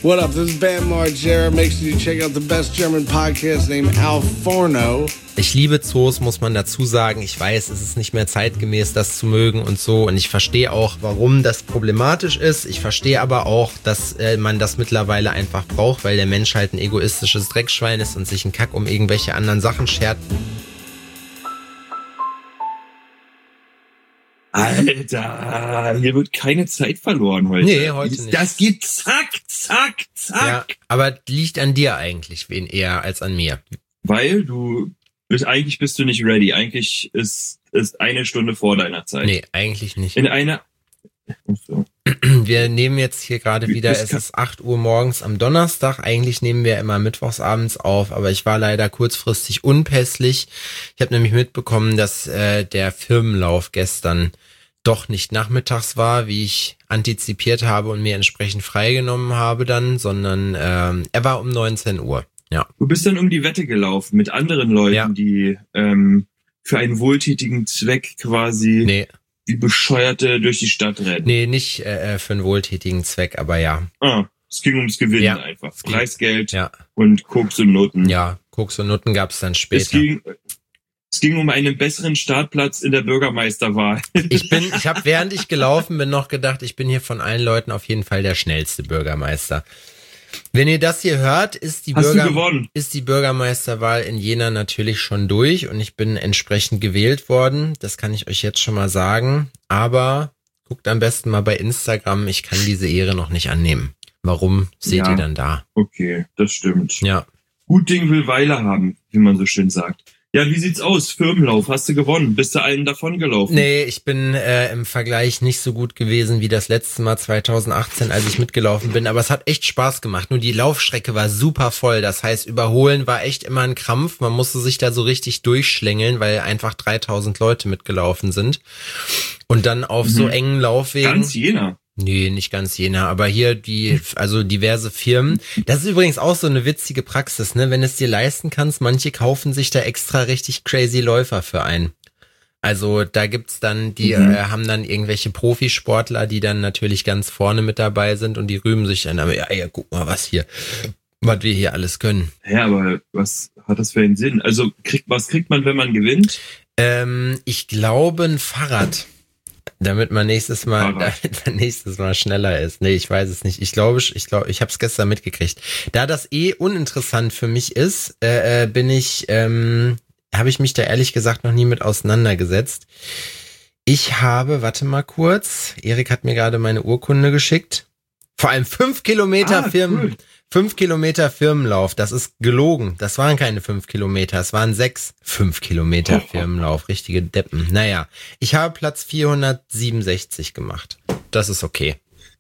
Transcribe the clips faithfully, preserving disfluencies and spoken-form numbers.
What up, this is Bam Margera. Make sure you check out the best German podcast named Al Forno. Ich liebe Zoos, muss man dazu sagen. Ich weiß, es ist nicht mehr zeitgemäß, das zu mögen und so. Und ich verstehe auch, warum das problematisch ist. Ich verstehe aber auch, dass äh, man das mittlerweile einfach braucht, weil der Mensch halt ein egoistisches Dreckschwein ist und sich einen Kack um irgendwelche anderen Sachen schert. Alter, hier wird keine Zeit verloren heute. Nee, heute nicht. Das geht zack, zack, zack. Ja, aber liegt an dir eigentlich, wen eher als an mir. Weil du bist, eigentlich bist du nicht ready. Eigentlich ist, ist eine Stunde vor deiner Zeit. Nee, eigentlich nicht. In einer... So. Wir nehmen jetzt hier gerade wieder, es ist acht Uhr morgens am Donnerstag. Eigentlich nehmen wir immer mittwochsabends auf, aber ich war leider kurzfristig unpässlich. Ich habe nämlich mitbekommen, dass äh, der Firmenlauf gestern doch nicht nachmittags war, wie ich antizipiert habe und mir entsprechend freigenommen habe dann, sondern ähm, er war um neunzehn Uhr. Ja. Du bist dann um die Wette gelaufen mit anderen Leuten, ja. die ähm, für einen wohltätigen Zweck quasi... Nee. Wie Bescheuerte durch die Stadt rennen. Nee, nicht äh, für einen wohltätigen Zweck, aber ja. Ah, es ging ums Gewinnen ja, einfach. Preisgeld ja. und Koks und Noten. Ja, Koks und Noten gab's dann später. Es ging, es ging um einen besseren Startplatz in der Bürgermeisterwahl. Ich bin, ich habe während ich gelaufen bin noch gedacht, ich bin hier von allen Leuten auf jeden Fall der schnellste Bürgermeister. Wenn ihr das hier hört, ist die, Bürger, ist die Bürgermeisterwahl in Jena natürlich schon durch und ich bin entsprechend gewählt worden. Das kann ich euch jetzt schon mal sagen. Aber guckt am besten mal bei Instagram. Ich kann diese Ehre noch nicht annehmen. Warum seht ja, ihr dann da? Okay, das stimmt. Ja. Gut Ding will Weile haben, wie man so schön sagt. Ja, wie sieht's aus? Firmenlauf, hast du gewonnen? Bist du allen davon gelaufen? Nee, ich bin äh, im Vergleich nicht so gut gewesen wie das letzte Mal zwanzig achtzehn, als ich mitgelaufen bin. Aber es hat echt Spaß gemacht. Nur die Laufstrecke war super voll. Das heißt, überholen war echt immer ein Krampf. Man musste sich da so richtig durchschlängeln, weil einfach dreitausend Leute mitgelaufen sind. Und dann auf mhm. so engen Laufwegen... Ganz Jena. Nee, nicht ganz Jena, aber hier die, also diverse Firmen. Das ist übrigens auch so eine witzige Praxis, ne? Wenn es dir leisten kannst, manche kaufen sich da extra richtig crazy Läufer für ein. Also da gibt's dann, die mhm. äh, haben dann irgendwelche Profisportler, die dann natürlich ganz vorne mit dabei sind und die rühmen sich dann, aber ja, ja, guck mal, was hier, was wir hier alles können. Ja, aber was hat das für einen Sinn? Also kriegt, was kriegt man, wenn man gewinnt? Ähm, ich glaube ein Fahrrad. Damit man nächstes Mal, damit man nächstes Mal schneller ist. Nee, ich weiß es nicht. Ich glaube, ich glaube, ich habe es gestern mitgekriegt. Da das eh uninteressant für mich ist, äh, bin ich, ähm, habe ich mich da ehrlich gesagt noch nie mit auseinandergesetzt. Ich habe, warte mal kurz, Erik hat mir gerade meine Urkunde geschickt. Vor allem fünf Kilometer ah, Firmen, cool. fünf Kilometer Firmenlauf. Das ist gelogen. Das waren keine fünf Kilometer. Es waren sechs. Fünf Kilometer oh, Firmenlauf. Richtige Deppen. Naja, ich habe Platz vierhundertsiebenundsechzig gemacht. Das ist okay.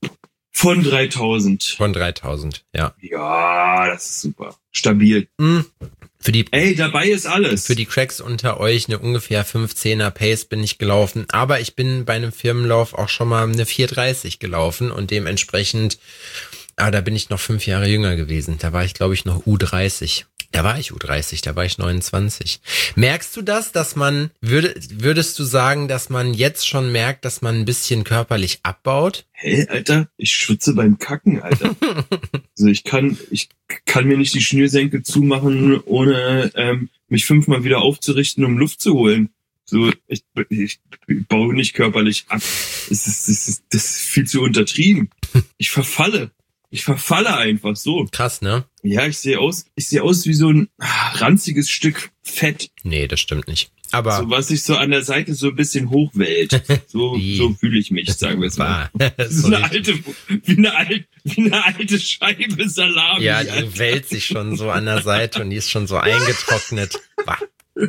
Von dreitausend. Von dreitausend, ja. Ja, das ist super. Stabil. Mhm. Für die, Ey, dabei ist alles. Für die Cracks unter euch eine ungefähr fünfzehner Pace bin ich gelaufen. Aber ich bin bei einem Firmenlauf auch schon mal eine vier dreißig gelaufen und dementsprechend, ah, da bin ich noch fünf Jahre jünger gewesen. Da war ich, glaube ich, noch U dreißig. Da war ich U dreißig, da war ich neunundzwanzig. Merkst du das, dass man, würde, würdest du sagen, dass man jetzt schon merkt, dass man ein bisschen körperlich abbaut? Hä, Alter, ich schwitze beim Kacken, Alter. Also ich kann, ich kann mir nicht die Schnürsenkel zumachen, ohne ähm, mich fünfmal wieder aufzurichten, um Luft zu holen. So, ich, ich baue nicht körperlich ab. Das ist, das ist, das ist viel zu untertrieben. Ich verfalle. Ich verfalle einfach so. Krass, ne? Ja, ich sehe aus, ich sehe aus wie so ein ranziges Stück Fett. Nee, das stimmt nicht. Aber so, was sich so an der Seite so ein bisschen hochwellt. So, so fühle ich mich, sagen wir es mal. Das ist eine alte, wie eine alte, wie eine alte Scheibe Salami. Ja, die Alter. Wellt sich schon so an der Seite und die ist schon so eingetrocknet. Bah.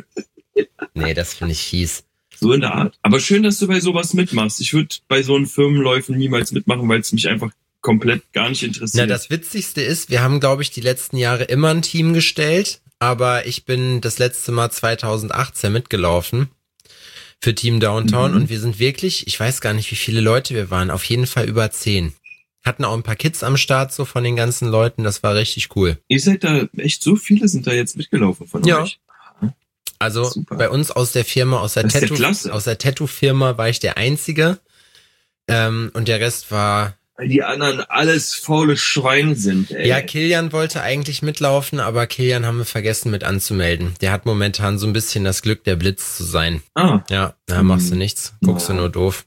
Nee, das finde ich fies. So in der Art. Aber schön, dass du bei sowas mitmachst. Ich würde bei so einen Firmenläufen niemals mitmachen, weil es mich einfach komplett gar nicht interessiert. Na, das Witzigste ist, wir haben, glaube ich, die letzten Jahre immer ein Team gestellt, aber ich bin das letzte Mal zwanzig achtzehn mitgelaufen für Team Downtown mhm. und wir sind wirklich, ich weiß gar nicht, wie viele Leute wir waren, auf jeden Fall über zehn. Hatten auch ein paar Kids am Start, so von den ganzen Leuten, das war richtig cool. Ihr seid da, echt so viele sind da jetzt mitgelaufen von ja. euch? Also super. Bei uns aus der Firma, aus der Tattoo, aus der Tattoo-Firma war ich der Einzige ähm, und der Rest war weil die anderen alles faule Schweine sind, ey. Ja, Kilian wollte eigentlich mitlaufen, aber Kilian haben wir vergessen mit anzumelden. Der hat momentan so ein bisschen das Glück, der Blitz zu sein. Ah. Ja, da machst du nichts, guckst Ja. du nur doof.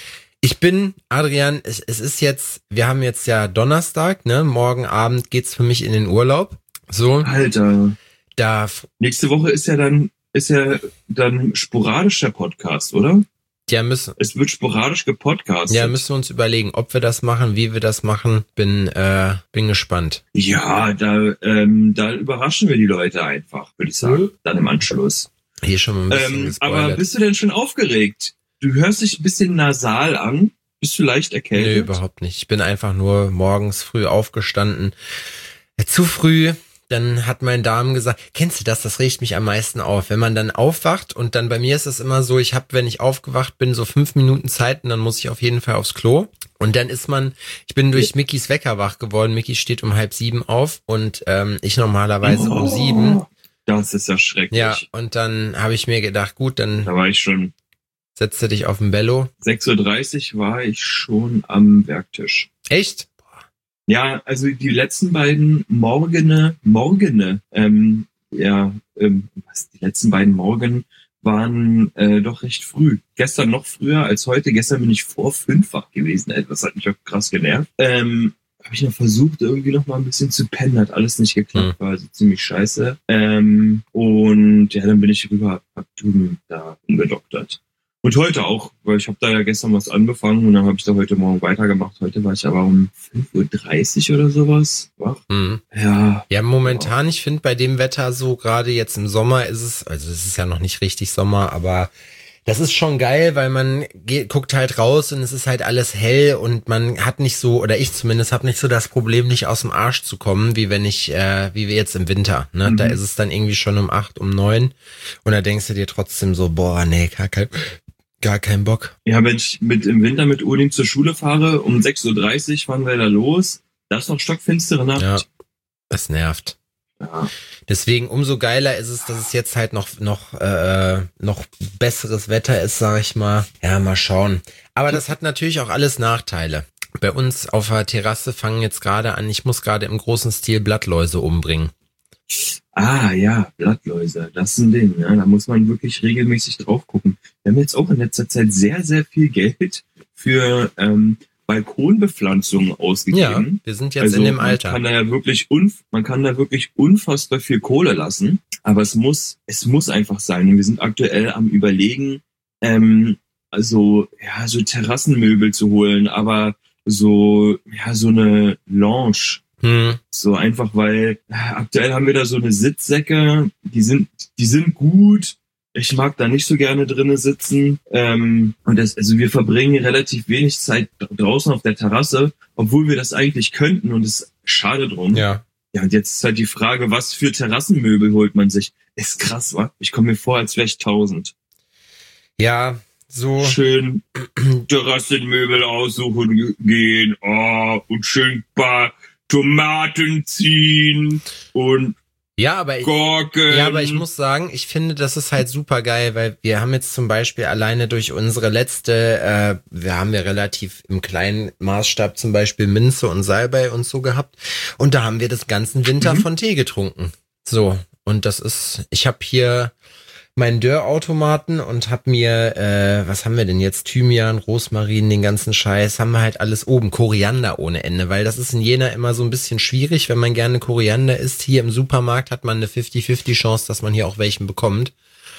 Ich bin, Adrian, es, es ist jetzt, wir haben jetzt ja Donnerstag, ne? Morgen Abend geht's für mich in den Urlaub. So, Alter. da, Nächste Woche ist ja dann, ist ja dann sporadischer Podcast, oder? ja, müssen, Es wird sporadisch gepodcastet. ja, müssen wir uns überlegen, ob wir das machen, wie wir das machen. Bin, äh, bin gespannt. Ja, da, ähm, da überraschen wir die Leute einfach, würde ich sagen. Mhm. Dann im Anschluss. Hier schon mal ein bisschen Ähm, aber gespoilert. bist du denn schon aufgeregt? Du hörst dich ein bisschen nasal an. Bist du leicht erkältet? Nee, überhaupt nicht. Ich bin einfach nur morgens früh aufgestanden. Äh, Zu früh. Dann hat mein Darm gesagt, kennst du das? Das regt mich am meisten auf. Wenn man dann aufwacht und dann bei mir ist es immer so, ich habe, wenn ich aufgewacht bin, so fünf Minuten Zeit und dann muss ich auf jeden Fall aufs Klo. Und dann ist man, ich bin durch Mickys Wecker wach geworden. Micky steht um halb sieben auf und ähm, ich normalerweise um sieben. Das ist ja schrecklich. Ja, und dann habe ich mir gedacht, gut, dann Da war ich schon, setzt du dich auf den Bello. sechs Uhr dreißig war ich schon am Werktisch. Echt? Ja, also die letzten beiden Morgene, Morgene, ähm, ja, ähm, was, die letzten beiden Morgen waren äh, doch recht früh. Gestern noch früher als heute. Gestern bin ich vor fünf wach gewesen. Ey, das hat mich auch krass genervt. Ähm, habe ich noch versucht, irgendwie noch mal ein bisschen zu pennen. Hat alles nicht geklappt, war also ziemlich scheiße. Ähm, und ja, dann bin ich rüber, hab Tuben da umgedoktert. Und heute auch, weil ich habe da ja gestern was angefangen und dann habe ich da heute Morgen weitergemacht. Heute war ich aber um fünf Uhr dreißig oder sowas wach. Mhm. Ja. Ja, momentan, ich finde bei dem Wetter so, gerade jetzt im Sommer ist es, also es ist ja noch nicht richtig Sommer, aber das ist schon geil, weil man geht, guckt halt raus und es ist halt alles hell und man hat nicht so, oder ich zumindest habe nicht so das Problem, nicht aus dem Arsch zu kommen, wie wenn ich, äh, wie wir jetzt im Winter, ne? Mhm. Da ist es dann irgendwie schon um acht, um neun und da denkst du dir trotzdem so, boah, nee, gar kein, gar kein Bock. Ja, wenn ich mit im Winter mit Odin zur Schule fahre, um sechs Uhr dreißig fahren wir da los. Da ist noch stockfinstere Nacht. Ja, das nervt. Ja. Deswegen umso geiler ist es, dass es jetzt halt noch noch äh, noch besseres Wetter ist, sag ich mal. Ja, mal schauen. Aber das hat natürlich auch alles Nachteile. Bei uns auf der Terrasse fangen jetzt gerade an, ich muss gerade im großen Stil Blattläuse umbringen. Ah ja, Blattläuse, das ist ein Ding. Ja. Da muss man wirklich regelmäßig drauf gucken. Wir haben jetzt auch in letzter Zeit sehr, sehr viel Geld für ähm, Balkonbepflanzungen Ja, ausgegeben. wir sind jetzt Also in dem man Alter. kann da ja wirklich unf man kann da wirklich unfassbar viel Kohle lassen, aber es muss es muss einfach sein. Und wir sind aktuell am Überlegen, ähm, also ja so Terrassenmöbel zu holen, aber so ja so eine Lounge, Hm. so einfach, weil äh, aktuell haben wir da so eine Sitzsäcke, die sind die sind gut. Ich mag da nicht so gerne drinnen sitzen. Ähm, und das, also wir verbringen relativ wenig Zeit draußen auf der Terrasse, obwohl wir das eigentlich könnten und es ist schade drum. Ja. Ja, und jetzt ist halt die Frage, was für Terrassenmöbel holt man sich? Ist krass, wa? Ich komme mir vor, als wäre ich tausend. Ja, so. Schön Terrassenmöbel aussuchen gehen, oh, und schön ein paar Tomaten ziehen und Ja, aber ich, Gurken. ja, aber ich muss sagen, ich finde, das ist halt super geil, weil wir haben jetzt zum Beispiel alleine durch unsere letzte, äh, wir haben ja relativ im kleinen Maßstab zum Beispiel Minze und Salbei und so gehabt und da haben wir das ganzen Winter Mhm. von Tee getrunken. So, und das ist, ich habe hier meinen Dörrautomaten und hab mir, äh, was haben wir denn jetzt? Thymian, Rosmarin, den ganzen Scheiß, haben wir halt alles oben. Koriander ohne Ende, weil das ist in Jena immer so ein bisschen schwierig, wenn man gerne Koriander isst. Hier im Supermarkt hat man eine fifty fifty Chance, dass man hier auch welchen bekommt.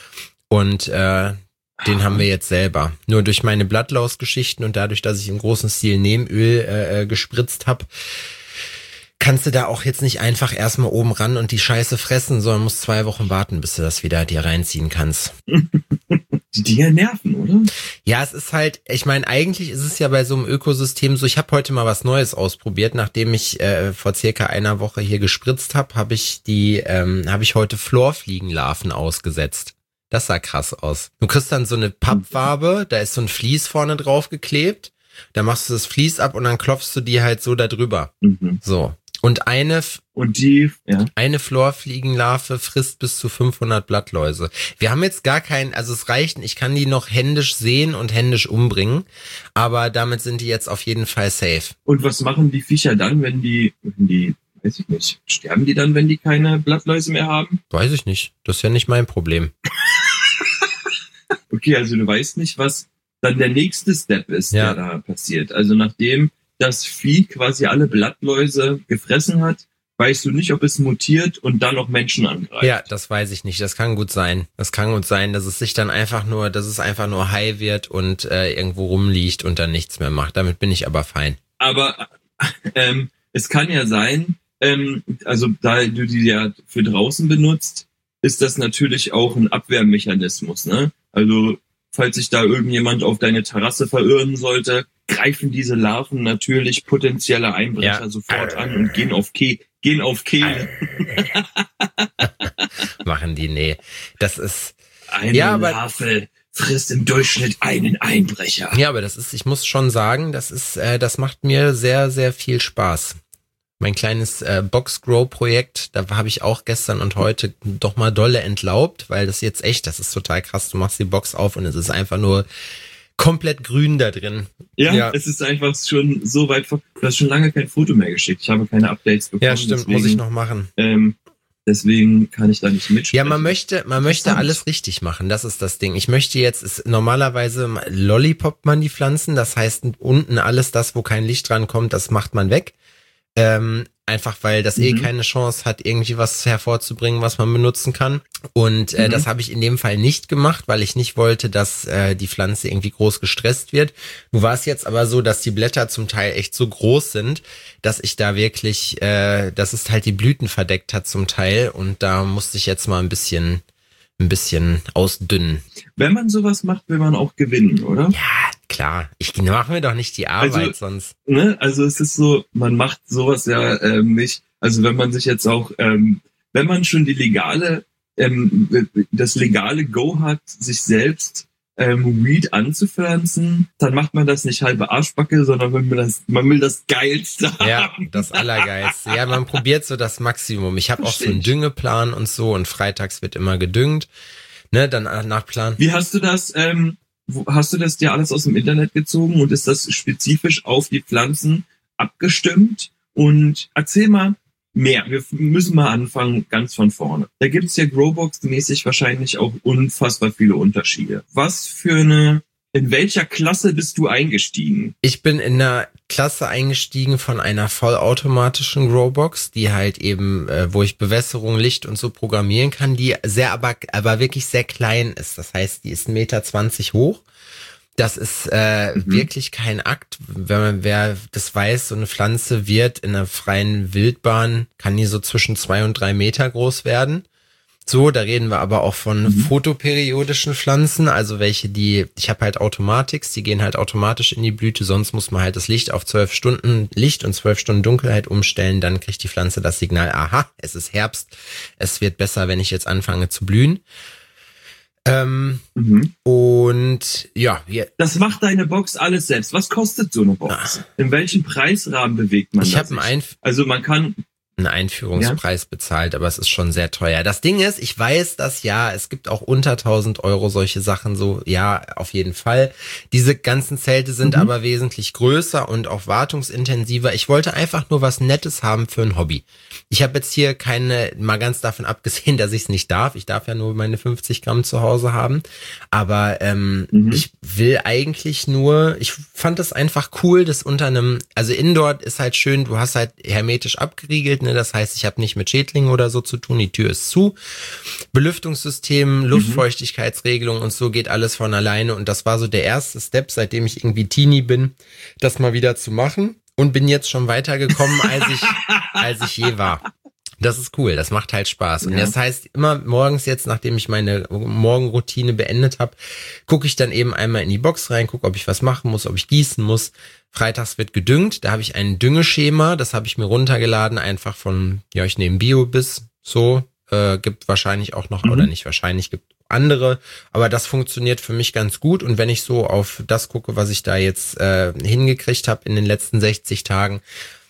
Und äh, den haben wir jetzt selber. Nur durch meine Blattlausgeschichten und dadurch, dass ich im großen Stil Neemöl äh, gespritzt habe, kannst du da auch jetzt nicht einfach erstmal oben ran und die Scheiße fressen, sondern musst zwei Wochen warten, bis du das wieder dir reinziehen kannst. Die Dinger nerven, oder? Ja, es ist halt, ich meine, eigentlich ist es ja bei so einem Ökosystem so, ich habe heute mal was Neues ausprobiert, nachdem ich äh, vor circa einer Woche hier gespritzt habe, habe ich die, ähm, habe ich heute Florfliegenlarven ausgesetzt. Das sah krass aus. Du kriegst dann so eine Pappwabe, da ist so ein Vlies vorne drauf geklebt, da machst du das Vlies ab und dann klopfst du die halt so da drüber. Mhm. So. Und eine, Und die, ja. eine Florfliegenlarve frisst bis zu fünfhundert Blattläuse. Wir haben jetzt gar keinen, also es reicht, ich kann die noch händisch sehen und händisch umbringen, aber damit sind die jetzt auf jeden Fall safe. Und was machen die Viecher dann, wenn die, wenn die, weiß ich nicht, sterben die dann, wenn die keine Blattläuse mehr haben? Weiß ich nicht, das ist ja nicht mein Problem. Okay, also du weißt nicht, was dann der nächste Step ist, Ja. der da passiert. Also nachdem das Vieh quasi alle Blattläuse gefressen hat, weißt du nicht, ob es mutiert und dann noch Menschen angreift. Ja, das weiß ich nicht. Das kann gut sein. Das kann gut sein, dass es sich dann einfach nur, dass es einfach nur high wird und äh, irgendwo rumliegt und dann nichts mehr macht. Damit bin ich aber fein. Aber ähm, es kann ja sein, ähm, also da du die ja für draußen benutzt, ist das natürlich auch ein Abwehrmechanismus, ne? Also falls sich da irgendjemand auf deine Terrasse verirren sollte, greifen diese Larven natürlich potenzielle Einbrecher Ja. sofort an und gehen auf Ke gehen auf Kehle. Machen die, nee. Das ist, Eine Ja, aber- Larve frisst im Durchschnitt einen Einbrecher. ja, aber das ist, ich muss schon sagen, das ist, äh, das macht mir sehr, sehr viel Spaß. Mein kleines äh, Box-Grow-Projekt, da habe ich auch gestern und heute doch mal dolle entlaubt, weil das jetzt echt, das ist total krass. Du machst die Box auf und es ist einfach nur komplett grün da drin. Ja, Ja. es ist einfach schon so weit vor. Du hast schon lange kein Foto mehr geschickt. Ich habe keine Updates bekommen. Ja, stimmt, deswegen, muss ich noch machen. Ähm, deswegen kann ich da nicht mitsprechen. Ja, man möchte, man möchte Interessant. alles richtig machen. Das ist das Ding. Ich möchte jetzt, ist normalerweise lollipoppt man die Pflanzen. Das heißt, unten alles das, wo kein Licht dran kommt, das macht man weg. Ähm, einfach weil das eh Mhm. keine Chance hat, irgendwie was hervorzubringen, was man benutzen kann. Und äh, Mhm. das habe ich in dem Fall nicht gemacht, weil ich nicht wollte, dass äh, die Pflanze irgendwie groß gestresst wird. Nun war es jetzt aber so, dass die Blätter zum Teil echt so groß sind, dass ich da wirklich, äh, dass es halt die Blüten verdeckt hat zum Teil. Und da musste ich jetzt mal ein bisschen, ein bisschen ausdünnen. Wenn man sowas macht, will man auch gewinnen, oder? Ja, klar. Ich mache mir doch nicht die Arbeit Also- sonst. Ne? Also es ist so, man macht sowas ja ähm, nicht. Also wenn man sich jetzt auch, ähm, wenn man schon die legale, ähm, das legale Go hat, sich selbst ähm, Weed anzupflanzen, dann macht man das nicht halbe Arschbacke, sondern man will das, man will das Geilste Ja, haben. das Allergeilste. Ja, man probiert so das Maximum. Ich habe auch so einen Versteh ich. Düngeplan und so und freitags wird immer gedüngt. Ne, dann nach Plan. Wie hast du das, ähm, wo, hast du das dir alles aus dem Internet gezogen und ist das spezifisch auf die Pflanzen abgestimmt? Und erzähl mal mehr. Wir f- müssen mal anfangen ganz von vorne. Da gibt's ja Growbox-mäßig wahrscheinlich auch unfassbar viele Unterschiede. Was für eine, in welcher Klasse bist du eingestiegen? Ich bin in einer Klasse eingestiegen von einer vollautomatischen Growbox, die halt eben, äh, wo ich Bewässerung, Licht und so programmieren kann, die sehr, aber, aber wirklich sehr klein ist. Das heißt, die ist ein Meter zwanzig hoch. Das ist äh, Mhm. wirklich kein Akt. Wenn man, wer das weiß, so eine Pflanze wird in einer freien Wildbahn, kann die so zwischen zwei und drei Meter groß werden. So, da reden wir aber auch von Mhm. photoperiodischen Pflanzen, also welche, die, ich habe halt Automatics, die gehen halt automatisch in die Blüte, sonst muss man halt das Licht auf zwölf Stunden Licht und zwölf Stunden Dunkelheit umstellen, dann kriegt die Pflanze das Signal, aha, es ist Herbst, es wird besser, wenn ich jetzt anfange zu blühen. Ähm, Mhm. und ja, ja, Das macht deine Box alles selbst. Was kostet so eine Box? In welchem Preisrahmen bewegt man ich da habe einen, sich? Einf Also man kann, einen Einführungspreis bezahlt, aber es ist schon sehr teuer. Das Ding ist, ich weiß, dass ja, es gibt auch unter tausend Euro solche Sachen, so, ja, auf jeden Fall. Diese ganzen Zelte sind Mhm. aber wesentlich größer und auch wartungsintensiver. Ich wollte einfach nur was Nettes haben für ein Hobby. Ich habe jetzt hier keine, mal ganz davon abgesehen, dass ich es nicht darf. Ich darf ja nur meine fünfzig Gramm zu Hause haben. Aber ähm, Mhm. ich will eigentlich nur, ich fand das einfach cool, das unter einem, also Indoor ist halt schön, du hast halt hermetisch abgeriegelt, ne? Das heißt, ich habe nicht mit Schädlingen oder so zu tun, die Tür ist zu. Belüftungssystem, Luftfeuchtigkeitsregelung und so geht alles von alleine. Und das war so der erste Step, seitdem ich irgendwie Teenie bin, das mal wieder zu machen. Und bin jetzt schon weitergekommen, als ich, als ich je war. Das ist cool, das macht halt Spaß. Und Ja. das heißt, immer morgens jetzt, nachdem ich meine Morgenroutine beendet habe, gucke ich dann eben einmal in die Box rein, gucke, ob ich was machen muss, ob ich gießen muss. Freitags wird gedüngt, da habe ich ein Düngeschema, das habe ich mir runtergeladen, einfach von, ja, ich nehme Biobiss, so, äh, gibt wahrscheinlich auch noch, Mhm. oder nicht wahrscheinlich, gibt andere, aber das funktioniert für mich ganz gut. Und wenn ich so auf das gucke, was ich da jetzt äh, hingekriegt habe in den letzten sechzig Tagen,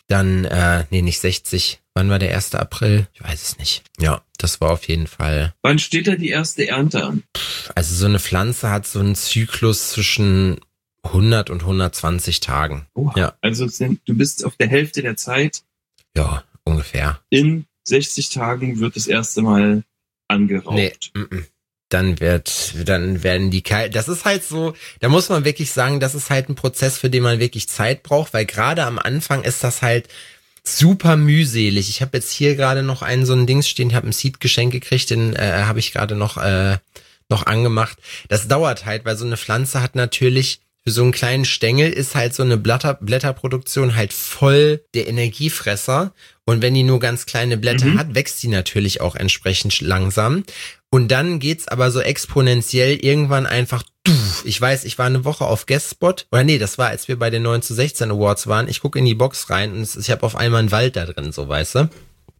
Dann, äh, nee, nicht sechzig. Wann war der erste April? Ich weiß es nicht. Ja, das war auf jeden Fall. Wann steht da die erste Ernte an? Also so eine Pflanze hat so einen Zyklus zwischen hundert und hundertzwanzig Tagen. Oha. Ja. Also sind, du bist auf der Hälfte der Zeit. Ja, ungefähr. In sechzig Tagen wird das erste Mal angeraucht. Nee, m-m. Dann wird, dann werden die Keile, das ist halt so, da muss man wirklich sagen, das ist halt ein Prozess, für den man wirklich Zeit braucht, weil gerade am Anfang ist das halt super mühselig. Ich habe jetzt hier gerade noch einen so ein Dings stehen, ich habe ein Seed-Geschenk gekriegt, den äh, habe ich gerade noch äh, noch angemacht. Das dauert halt, weil so eine Pflanze hat natürlich für so einen kleinen Stängel ist halt so eine Blätter, Blätterproduktion halt voll der Energiefresser. Und wenn die nur ganz kleine Blätter mhm. hat, wächst die natürlich auch entsprechend langsam. Und dann geht's aber so exponentiell irgendwann einfach, ich weiß, ich war eine Woche auf Guestspot, oder nee, das war, als wir bei den neun zu sechzehn Awards waren, ich gucke in die Box rein und ich habe auf einmal einen Wald da drin, so, weißt du?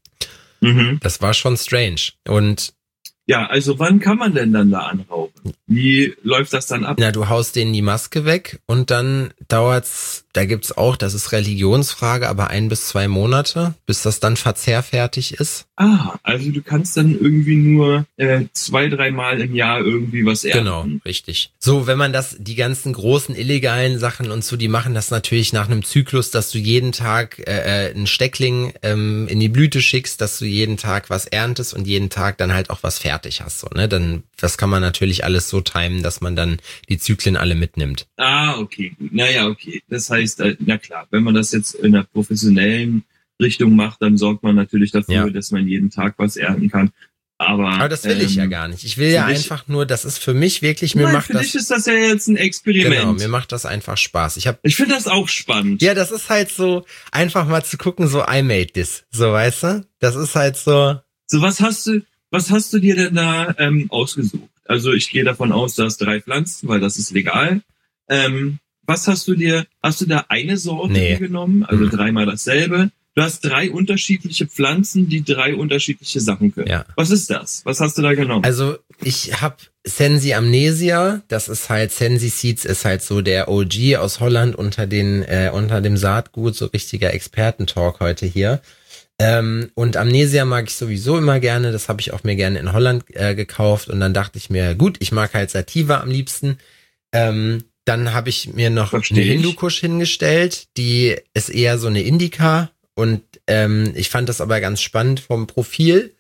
Mhm. Das war schon strange. Und ja, also wann kann man denn dann da anrauchen? Wie läuft das dann ab? Na, du haust denen die Maske weg und dann dauert's, da gibt's auch, das ist Religionsfrage, aber ein bis zwei Monate, bis das dann verzehrfertig ist. Ah, also du kannst dann irgendwie nur äh, zwei, dreimal im Jahr irgendwie was ernten. Genau, richtig. So, wenn man das, die ganzen großen illegalen Sachen und so, die machen das natürlich nach einem Zyklus, dass du jeden Tag äh, einen Steckling ähm, in die Blüte schickst, dass du jeden Tag was erntest und jeden Tag dann halt auch was fertig hast. So, ne? Dann, das kann man natürlich alles so timen, dass man dann die Zyklen alle mitnimmt. Ah, okay, gut. Naja, okay. Das heißt, na klar, wenn man das jetzt in einer professionellen Richtung macht, dann sorgt man natürlich dafür, ja. dass man jeden Tag was ernten kann. Aber, Aber das will ähm, ich ja gar nicht. Ich will ja einfach nur, das ist für mich wirklich, mir nein, macht für das... dich ist das ja jetzt ein Experiment. Genau, mir macht das einfach Spaß. Ich hab, ich finde das auch spannend. Ja, das ist halt so, einfach mal zu gucken, so I made this, so, weißt du? Das ist halt so... So, was hast du, was hast du dir denn da ähm, ausgesucht? Also ich gehe davon aus, du hast drei Pflanzen, weil das ist legal. Ähm, was hast du dir, hast du da eine Sorte nee. genommen? Also hm. dreimal dasselbe. Du hast drei unterschiedliche Pflanzen, die drei unterschiedliche Sachen können. Ja. Was ist das? Was hast du da genommen? Also ich habe Sensi Amnesia, das ist halt, Sensi Seeds ist halt so der O G aus Holland unter den äh, unter dem Saatgut, so richtiger Expertentalk heute hier. Ähm, und Amnesia mag ich sowieso immer gerne, das habe ich auch mir gerne in Holland äh, gekauft und dann dachte ich mir, gut, ich mag halt Sativa am liebsten. Ähm, dann habe ich mir noch Versteh eine ich. Hindukusch hingestellt, die ist eher so eine Indica und ähm, ich fand das aber ganz spannend vom Profil.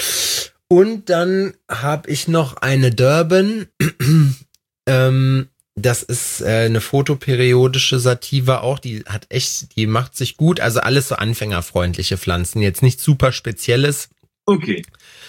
Und dann habe ich noch eine Durban, ähm, das ist äh, eine photoperiodische Sativa auch, die hat echt, die macht sich gut, also alles so anfängerfreundliche Pflanzen, jetzt nichts super Spezielles. Okay.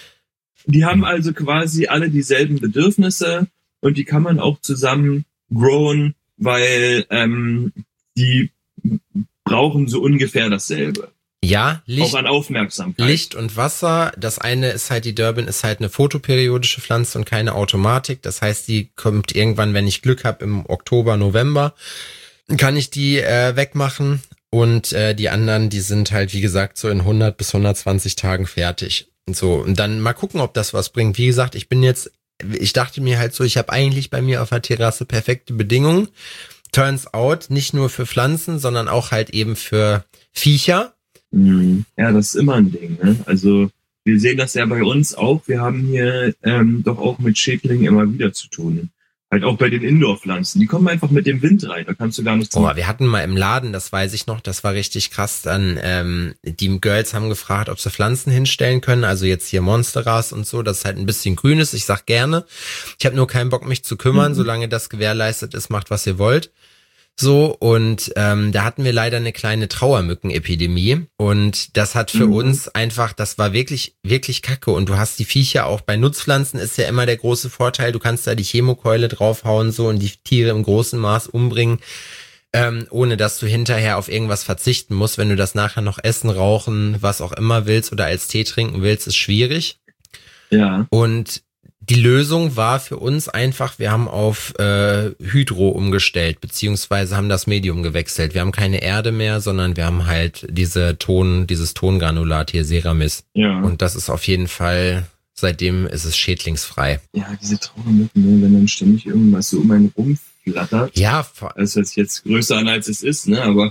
Die haben also quasi alle dieselben Bedürfnisse und die kann man auch zusammen growen, weil ähm, die brauchen so ungefähr dasselbe. Ja, Licht, auch an Aufmerksamkeit. Licht und Wasser. Das eine ist halt, die Durban ist halt eine photoperiodische Pflanze und keine Automatik. Das heißt, die kommt irgendwann, wenn ich Glück habe, im Oktober, November, kann ich die äh, wegmachen. Und äh, die anderen, die sind halt, wie gesagt, so in hundert bis hundertzwanzig Tagen fertig. Und so, und dann mal gucken, ob das was bringt. Wie gesagt, ich bin jetzt, ich dachte mir halt so, ich habe eigentlich bei mir auf der Terrasse perfekte Bedingungen. Turns out, nicht nur für Pflanzen, sondern auch halt eben für Viecher. Ja, das ist immer ein Ding, ne? Also wir sehen das ja bei uns auch. Wir haben hier ähm, doch auch mit Schädlingen immer wieder zu tun. Halt auch bei den Indoor-Pflanzen. Die kommen einfach mit dem Wind rein. Da kannst du gar nichts machen. Boah, wir hatten mal im Laden, das weiß ich noch, das war richtig krass. Dann ähm, die Girls haben gefragt, ob sie Pflanzen hinstellen können. Also jetzt hier Monsteras und so, das ist halt ein bisschen grün ist. Ich sag gerne. Ich habe nur keinen Bock, mich zu kümmern. Mhm. Solange das gewährleistet ist, macht, was ihr wollt. So, und ähm, da hatten wir leider eine kleine Trauermückenepidemie und das hat für mhm. uns einfach, das war wirklich, wirklich kacke und du hast die Viecher auch bei Nutzpflanzen ist ja immer der große Vorteil, du kannst da die Chemokeule draufhauen so und die Tiere im großen Maß umbringen, ähm, ohne dass du hinterher auf irgendwas verzichten musst. Wenn du das nachher noch essen, rauchen, was auch immer willst oder als Tee trinken willst, ist schwierig. Ja. Und die Lösung war für uns einfach, wir haben auf äh, Hydro umgestellt, beziehungsweise haben das Medium gewechselt. Wir haben keine Erde mehr, sondern wir haben halt diese Ton, dieses Tongranulat hier, Ceramis. Ja. Und das ist auf jeden Fall, seitdem ist es schädlingsfrei. Ja, diese Trauermücken, wenn dann ständig irgendwas so um einen rumflattert. Ja. Das ist jetzt größer an, als es ist, ne, aber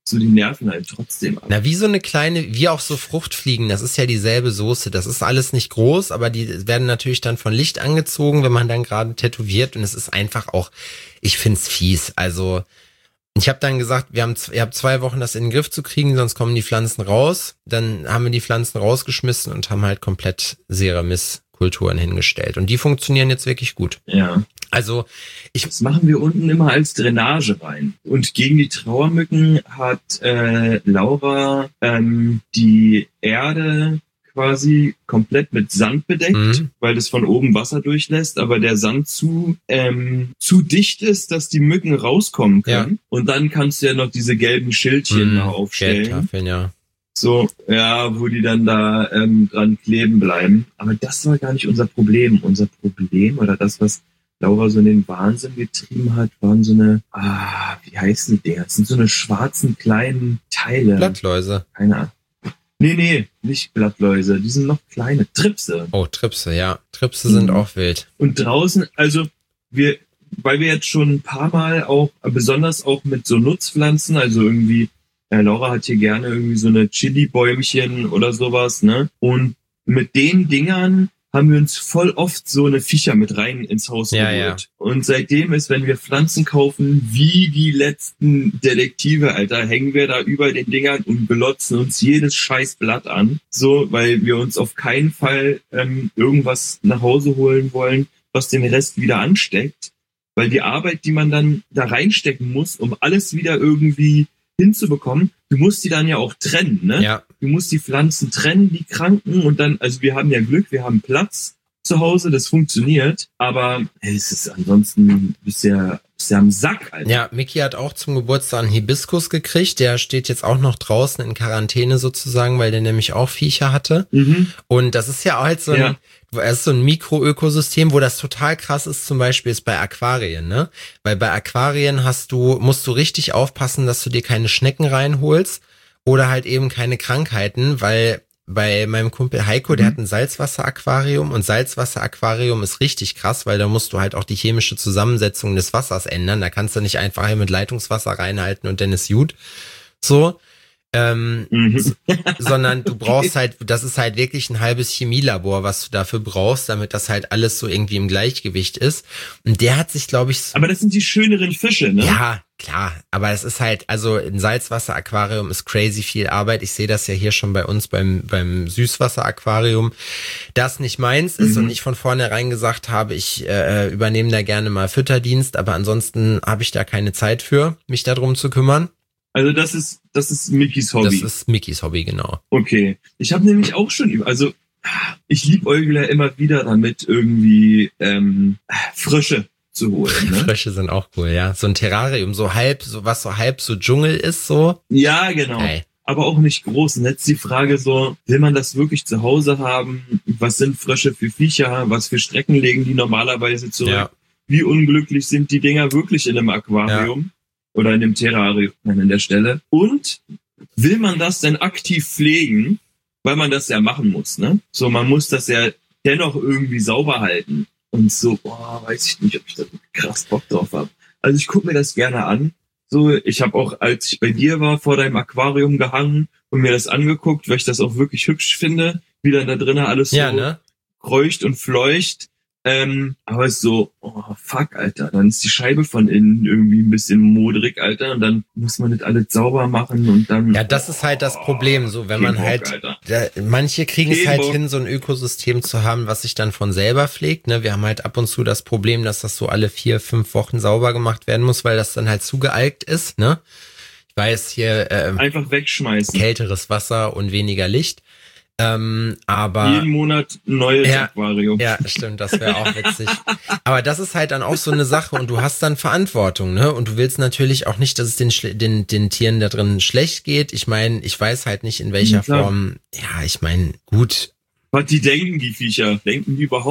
so die nerven halt trotzdem ab. Na, wie so eine kleine, wie auch so Fruchtfliegen, das ist ja dieselbe Soße. Das ist alles nicht groß, aber die werden natürlich dann von Licht angezogen, wenn man dann gerade tätowiert. Und es ist einfach auch, ich find's fies. Also ich habe dann gesagt, wir haben ihr habt zwei Wochen das in den Griff zu kriegen, sonst kommen die Pflanzen raus. Dann haben wir die Pflanzen rausgeschmissen und haben halt komplett Ceramis-Kulturen hingestellt. Und die funktionieren jetzt wirklich gut. Ja. Also ich das machen wir unten immer als Drainage rein. Und gegen die Trauermücken hat äh, Laura ähm, die Erde quasi komplett mit Sand bedeckt, mhm. weil das von oben Wasser durchlässt, aber der Sand zu ähm, zu dicht ist, dass die Mücken rauskommen können. Ja. Und dann kannst du ja noch diese gelben Schildchen mhm. da aufstellen. Geldtafeln, ja. So, ja, wo die dann da ähm, dran kleben bleiben. Aber das war gar nicht unser Problem. Unser Problem oder das, was Laura so in den Wahnsinn getrieben hat, waren so eine, ah, wie heißen die Dinger? Das sind so eine schwarzen kleinen Teile. Blattläuse. Keine Ahnung. Nee, nee, nicht Blattläuse. Die sind noch kleine. Tripse. Oh, Tripse, ja. Tripse sind mhm. auch wild. Und draußen, also wir, weil wir jetzt schon ein paar Mal auch, besonders auch mit so Nutzpflanzen, also irgendwie, ja, Laura hat hier gerne irgendwie so eine Chili-Bäumchen oder sowas, ne? Und mit den Dingern haben wir uns voll oft so eine Viecher mit rein ins Haus ja, geholt. Ja. Und seitdem ist, wenn wir Pflanzen kaufen, wie die letzten Detektive, Alter, hängen wir da über den Dingern und belotzen uns jedes scheiß Blatt an. So, weil wir uns auf keinen Fall ähm, irgendwas nach Hause holen wollen, was den Rest wieder ansteckt. Weil die Arbeit, die man dann da reinstecken muss, um alles wieder irgendwie hinzubekommen, du musst die dann ja auch trennen, ne? Ja. Du musst die Pflanzen trennen, die Kranken, und dann, also wir haben ja Glück, wir haben Platz zu Hause, das funktioniert, aber hey, es ist ansonsten bisher bist ja am Sack, Alter. Ja, Micky hat auch zum Geburtstag einen Hibiskus gekriegt, der steht jetzt auch noch draußen in Quarantäne sozusagen, weil der nämlich auch Viecher hatte. Mhm. Und das ist ja halt so ein, ja. es ist so ein Mikroökosystem, wo das total krass ist, zum Beispiel ist bei Aquarien, ne? Weil bei Aquarien hast du, musst du richtig aufpassen, dass du dir keine Schnecken reinholst oder halt eben keine Krankheiten, weil bei meinem Kumpel Heiko, der mhm. hat ein Salzwasseraquarium, und Salzwasseraquarium ist richtig krass, weil da musst du halt auch die chemische Zusammensetzung des Wassers ändern. Da kannst du nicht einfach hier mit Leitungswasser reinhalten und dann ist gut. So. Ähm, mhm. sondern du brauchst halt, das ist halt wirklich ein halbes Chemielabor, was du dafür brauchst, damit das halt alles so irgendwie im Gleichgewicht ist. Und der hat sich, glaube ich... Aber das sind die schöneren Fische, ne? Ja, klar. Aber es ist halt, also ein Salzwasseraquarium ist crazy viel Arbeit. Ich sehe das ja hier schon bei uns beim beim Süßwasseraquarium, das nicht meins ist mhm. und ich von vornherein gesagt habe, ich äh, übernehme da gerne mal Fütterdienst, aber ansonsten habe ich da keine Zeit für, mich darum zu kümmern. Also das ist das ist Mickys Hobby. Das ist Mickys Hobby, genau. Okay. Ich habe nämlich auch schon, also ich liebäugle ja immer wieder damit, irgendwie ähm, Frösche zu holen. Ne? Frösche sind auch cool, ja. So ein Terrarium, so halb, so was so halb so Dschungel ist, so. Ja, genau. Hey. Aber auch nicht groß. Und jetzt die Frage so, will man das wirklich zu Hause haben? Was sind Frösche für Viecher? Was für Strecken legen die normalerweise zurück? Ja. Wie unglücklich sind die Dinger wirklich in einem Aquarium? Ja. Oder in dem Terrarium an der Stelle. Und will man das denn aktiv pflegen? Weil man das ja machen muss, ne? So, man muss das ja dennoch irgendwie sauber halten. Und so, boah, weiß ich nicht, ob ich da krass Bock drauf habe. Also ich gucke mir das gerne an. So, ich habe auch, als ich bei dir war, vor deinem Aquarium gehangen und mir das angeguckt, weil ich das auch wirklich hübsch finde, wie dann da drinnen alles ja, so ne? kreucht und fleucht. Ähm, aber es ist so, oh fuck, Alter, dann ist die Scheibe von innen irgendwie ein bisschen modrig, Alter, und dann muss man das alles sauber machen und dann... Ja, das ist halt das Problem, so wenn man Bock, halt... Da, manche kriegen es halt Bock. hin, so ein Ökosystem zu haben, was sich dann von selber pflegt, ne? Wir haben halt ab und zu das Problem, dass das so alle vier, fünf Wochen sauber gemacht werden muss, weil das dann halt zugealkt ist, ne? Ich weiß hier... Äh, Einfach wegschmeißen. Kälteres Wasser und weniger Licht. Ähm, aber jeden Monat ein neues ja, Aquarium. Ja, stimmt, das wäre auch witzig. Aber das ist halt dann auch so eine Sache und du hast dann Verantwortung, ne? Und du willst natürlich auch nicht, dass es den den den Tieren da drin schlecht geht. Ich meine, ich weiß halt nicht in welcher ja, Form. Ja, ich meine, gut. Was die denken, die Viecher? Denken die überhaupt?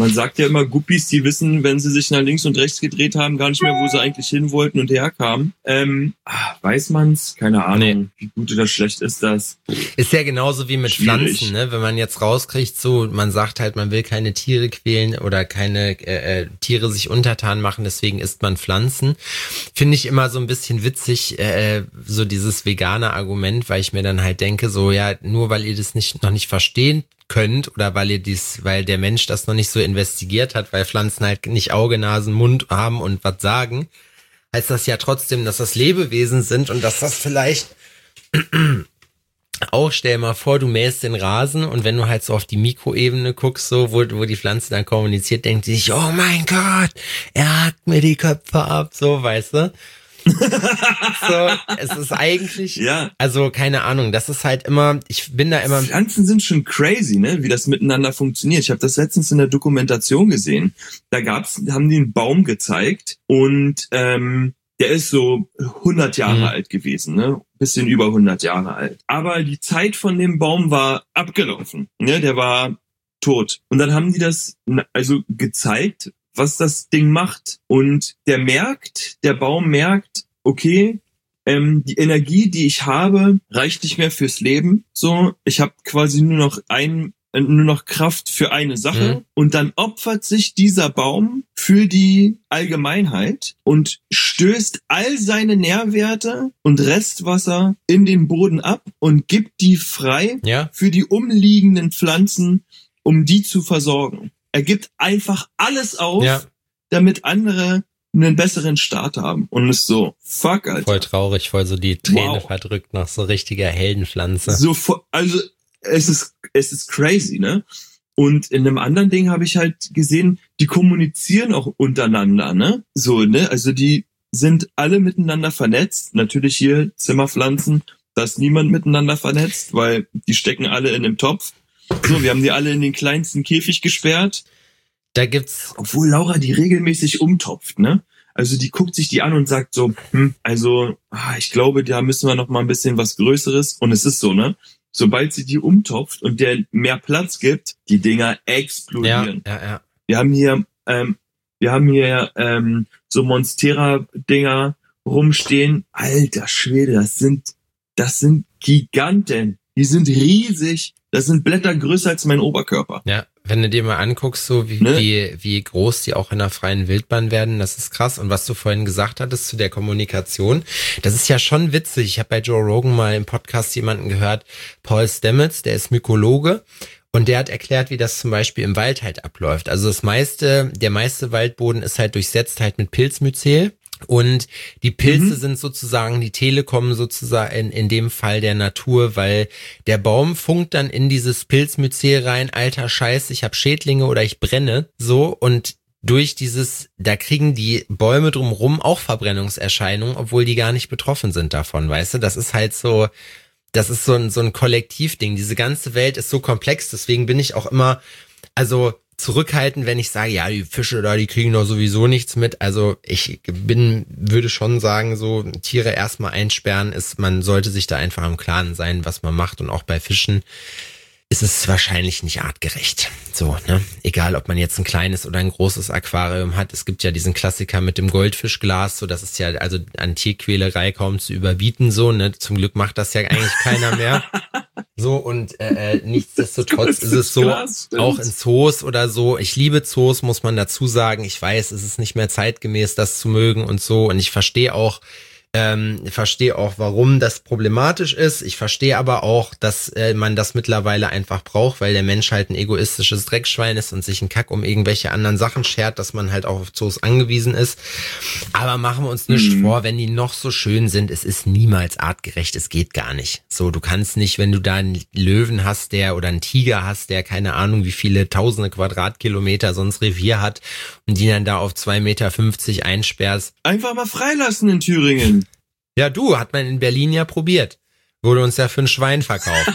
Man sagt ja immer, Guppies, die wissen, wenn sie sich nach links und rechts gedreht haben, gar nicht mehr, wo sie eigentlich hin wollten und herkamen. Ähm, weiß man's? Keine Ahnung. Nee. Wie gut oder schlecht ist das? Ist ja genauso wie mit Schwierig. Pflanzen, ne? Wenn man jetzt rauskriegt, so, man sagt halt, man will keine Tiere quälen oder keine äh, Tiere sich untertan machen, deswegen isst man Pflanzen. Finde ich immer so ein bisschen witzig, äh, so dieses vegane Argument, weil ich mir dann halt denke, so, ja, nur weil ihr das nicht noch nicht verstehen könnt oder weil ihr dies, weil der Mensch das noch nicht so investigiert hat, weil Pflanzen halt nicht Auge, Nasen, Mund haben und was sagen, heißt das ja trotzdem, dass das Lebewesen sind und dass das vielleicht auch, stell mal vor, du mähst den Rasen und wenn du halt so auf die Mikroebene guckst, so, wo, wo die Pflanze dann kommuniziert, denkt die sich, oh mein Gott, er hackt mir die Köpfe ab, so, weißt du? So, es ist eigentlich, ja. also keine Ahnung, das ist halt immer, ich bin da immer... Pflanzen sind schon crazy, ne, wie das miteinander funktioniert. Ich habe das letztens in der Dokumentation gesehen. Da gab's, haben die einen Baum gezeigt und ähm, der ist so hundert Jahre mhm. alt gewesen, ne, bisschen über hundert Jahre alt. Aber die Zeit von dem Baum war abgelaufen, ne, der war tot. Und dann haben die das also gezeigt, was das Ding macht. Und der merkt, der Baum merkt, okay, ähm, die Energie, die ich habe, reicht nicht mehr fürs Leben. So, ich habe quasi nur noch ein, äh, nur noch Kraft für eine Sache. Mhm. Und dann opfert sich dieser Baum für die Allgemeinheit und stößt all seine Nährwerte und Restwasser in den Boden ab und gibt die frei ja. für die umliegenden Pflanzen, um die zu versorgen. Er gibt einfach alles auf, ja. damit andere einen besseren Start haben. Und ist so, fuck, Alter. Voll traurig, voll so die Träne wow. verdrückt nach so richtiger Heldenpflanze. So, also es ist es ist crazy, ne? Und in einem anderen Ding habe ich halt gesehen, die kommunizieren auch untereinander, ne? So, ne? Also die sind alle miteinander vernetzt. Natürlich hier Zimmerpflanzen, da ist niemand miteinander vernetzt, weil die stecken alle in einem Topf. So, wir haben die alle in den kleinsten Käfig gesperrt. Da gibt's... Obwohl Laura die regelmäßig umtopft, ne? Also die guckt sich die an und sagt so, hm, also ah, ich glaube, da müssen wir noch mal ein bisschen was Größeres. Und es ist so, ne? Sobald sie die umtopft und der mehr Platz gibt, die Dinger explodieren. Ja, ja, ja. Wir haben hier, ähm, wir haben hier ähm, so Monstera-Dinger rumstehen. Alter Schwede, das sind, das sind Giganten. Die sind riesig. Das sind Blätter größer als mein Oberkörper. Ja, wenn du dir mal anguckst, so wie, ne? wie, wie groß die auch in der freien Wildbahn werden, das ist krass. Und was du vorhin gesagt hattest zu der Kommunikation, das ist ja schon witzig. Ich habe bei Joe Rogan mal im Podcast jemanden gehört, Paul Stamets, der ist Mykologe. Und der hat erklärt, wie das zum Beispiel im Wald halt abläuft. Also das meiste, der meiste Waldboden ist halt durchsetzt halt mit Pilzmyzel. Und die Pilze mhm. sind sozusagen die Telekom sozusagen in, in dem Fall der Natur, weil der Baum funkt dann in dieses Pilzmyzel rein, alter Scheiß, ich habe Schädlinge oder ich brenne, so, und durch dieses, da kriegen die Bäume drumherum auch Verbrennungserscheinungen, obwohl die gar nicht betroffen sind davon, weißt du, das ist halt so, das ist so ein, so ein Kollektivding, diese ganze Welt ist so komplex, deswegen bin ich auch immer, also zurückhalten, wenn ich sage, ja, die Fische da, die kriegen doch sowieso nichts mit. Also ich bin, würde schon sagen, so Tiere erstmal einsperren ist, man sollte sich da einfach im Klaren sein, was man macht. Und auch bei Fischen ist es wahrscheinlich nicht artgerecht. So, ne? Egal, ob man jetzt ein kleines oder ein großes Aquarium hat. Es gibt ja diesen Klassiker mit dem Goldfischglas, so das ist ja also an Tierquälerei kaum zu überbieten, so, ne? Zum Glück macht das ja eigentlich keiner mehr. So, und äh, nichtsdestotrotz ist es so, auch in Zoos oder so, ich liebe Zoos, muss man dazu sagen, ich weiß, es ist nicht mehr zeitgemäß, das zu mögen und so, und ich verstehe auch, ähm, verstehe auch, warum das problematisch ist, ich verstehe aber auch, dass äh, man das mittlerweile einfach braucht, weil der Mensch halt ein egoistisches Dreckschwein ist und sich einen Kack um irgendwelche anderen Sachen schert, dass man halt auch auf Zoos angewiesen ist, aber machen wir uns nicht mhm. vor, wenn die noch so schön sind, es ist niemals artgerecht, es geht gar nicht. So, du kannst nicht, wenn du da einen Löwen hast, der oder einen Tiger hast, der keine Ahnung wie viele tausende Quadratkilometer sonst Revier hat und die dann da auf zwei Meter fünfzig einsperrst. Einfach mal freilassen in Thüringen. Ja, du, hat man in Berlin ja probiert. Wurde uns ja für ein Schwein verkauft.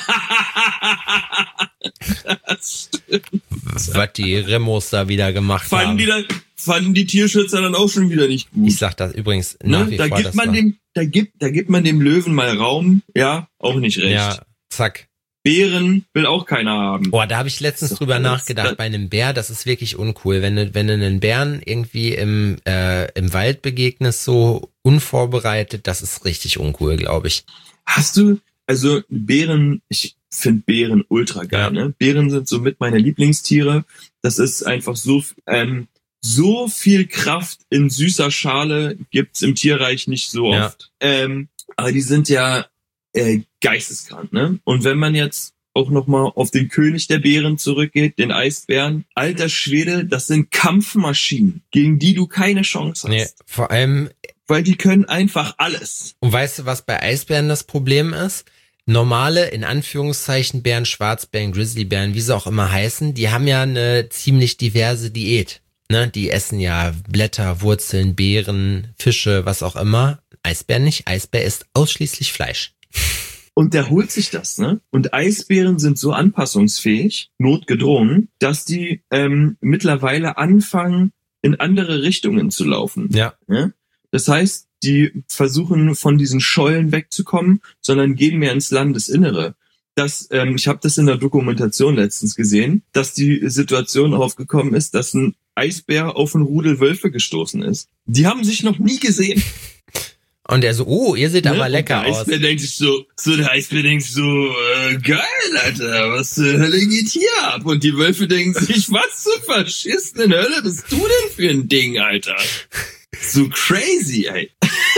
Das stimmt. Was die Remos da wieder gemacht fanden haben. Die dann, fanden die Tierschützer dann auch schon wieder nicht gut. Ich sag das übrigens nach ne? wie da vor. Gibt man dem, da, gibt, da gibt man dem Löwen mal Raum, ja, auch nicht recht. Ja, zack. Beeren will auch keiner haben. Boah, da habe ich letztens so, drüber nachgedacht. Das, bei einem Bär, das ist wirklich uncool. Wenn du, wenn du einen Bären irgendwie im, äh, im Wald begegnest, so unvorbereitet, das ist richtig uncool, glaube ich. Hast du, also Bären, ich finde Bären ultra geil, ja. ne? Bären sind so mit meine Lieblingstiere. Das ist einfach so, ähm, so viel Kraft in süßer Schale gibt's im Tierreich nicht so oft. Ja. Ähm, aber die sind ja äh, geisteskrank, ne? Und wenn man jetzt auch nochmal auf den König der Bären zurückgeht, den Eisbären, alter Schwede, das sind Kampfmaschinen, gegen die du keine Chance hast. Nee, vor allem, weil die können einfach alles. Und weißt du, was bei Eisbären das Problem ist? Normale, in Anführungszeichen, Bären, Schwarzbären, Grizzlybären, wie sie auch immer heißen, die haben ja eine ziemlich diverse Diät. Ne? Die essen ja Blätter, Wurzeln, Beeren, Fische, was auch immer. Eisbär nicht. Eisbär isst ausschließlich Fleisch. Und der holt sich das, ne? Und Eisbären sind so anpassungsfähig, notgedrungen, dass die ähm, mittlerweile anfangen, in andere Richtungen zu laufen. Ja. Ne? Das heißt, die versuchen von diesen Schollen wegzukommen, sondern gehen mehr ins Landesinnere. Das, ähm, ich habe das in der Dokumentation letztens gesehen, dass die Situation aufgekommen ist, dass ein Eisbär auf ein Rudel Wölfe gestoßen ist. Die haben sich noch nie gesehen. Und er so, oh, ihr seht ne? aber lecker der aus. Eisbär denkt sich so, so der Eisbär denkt sich so, äh, geil, Alter, was zur Hölle geht hier ab? Und die Wölfe denken sich, was zur verschissenen Hölle bist du denn für ein Ding, Alter? So crazy, ey.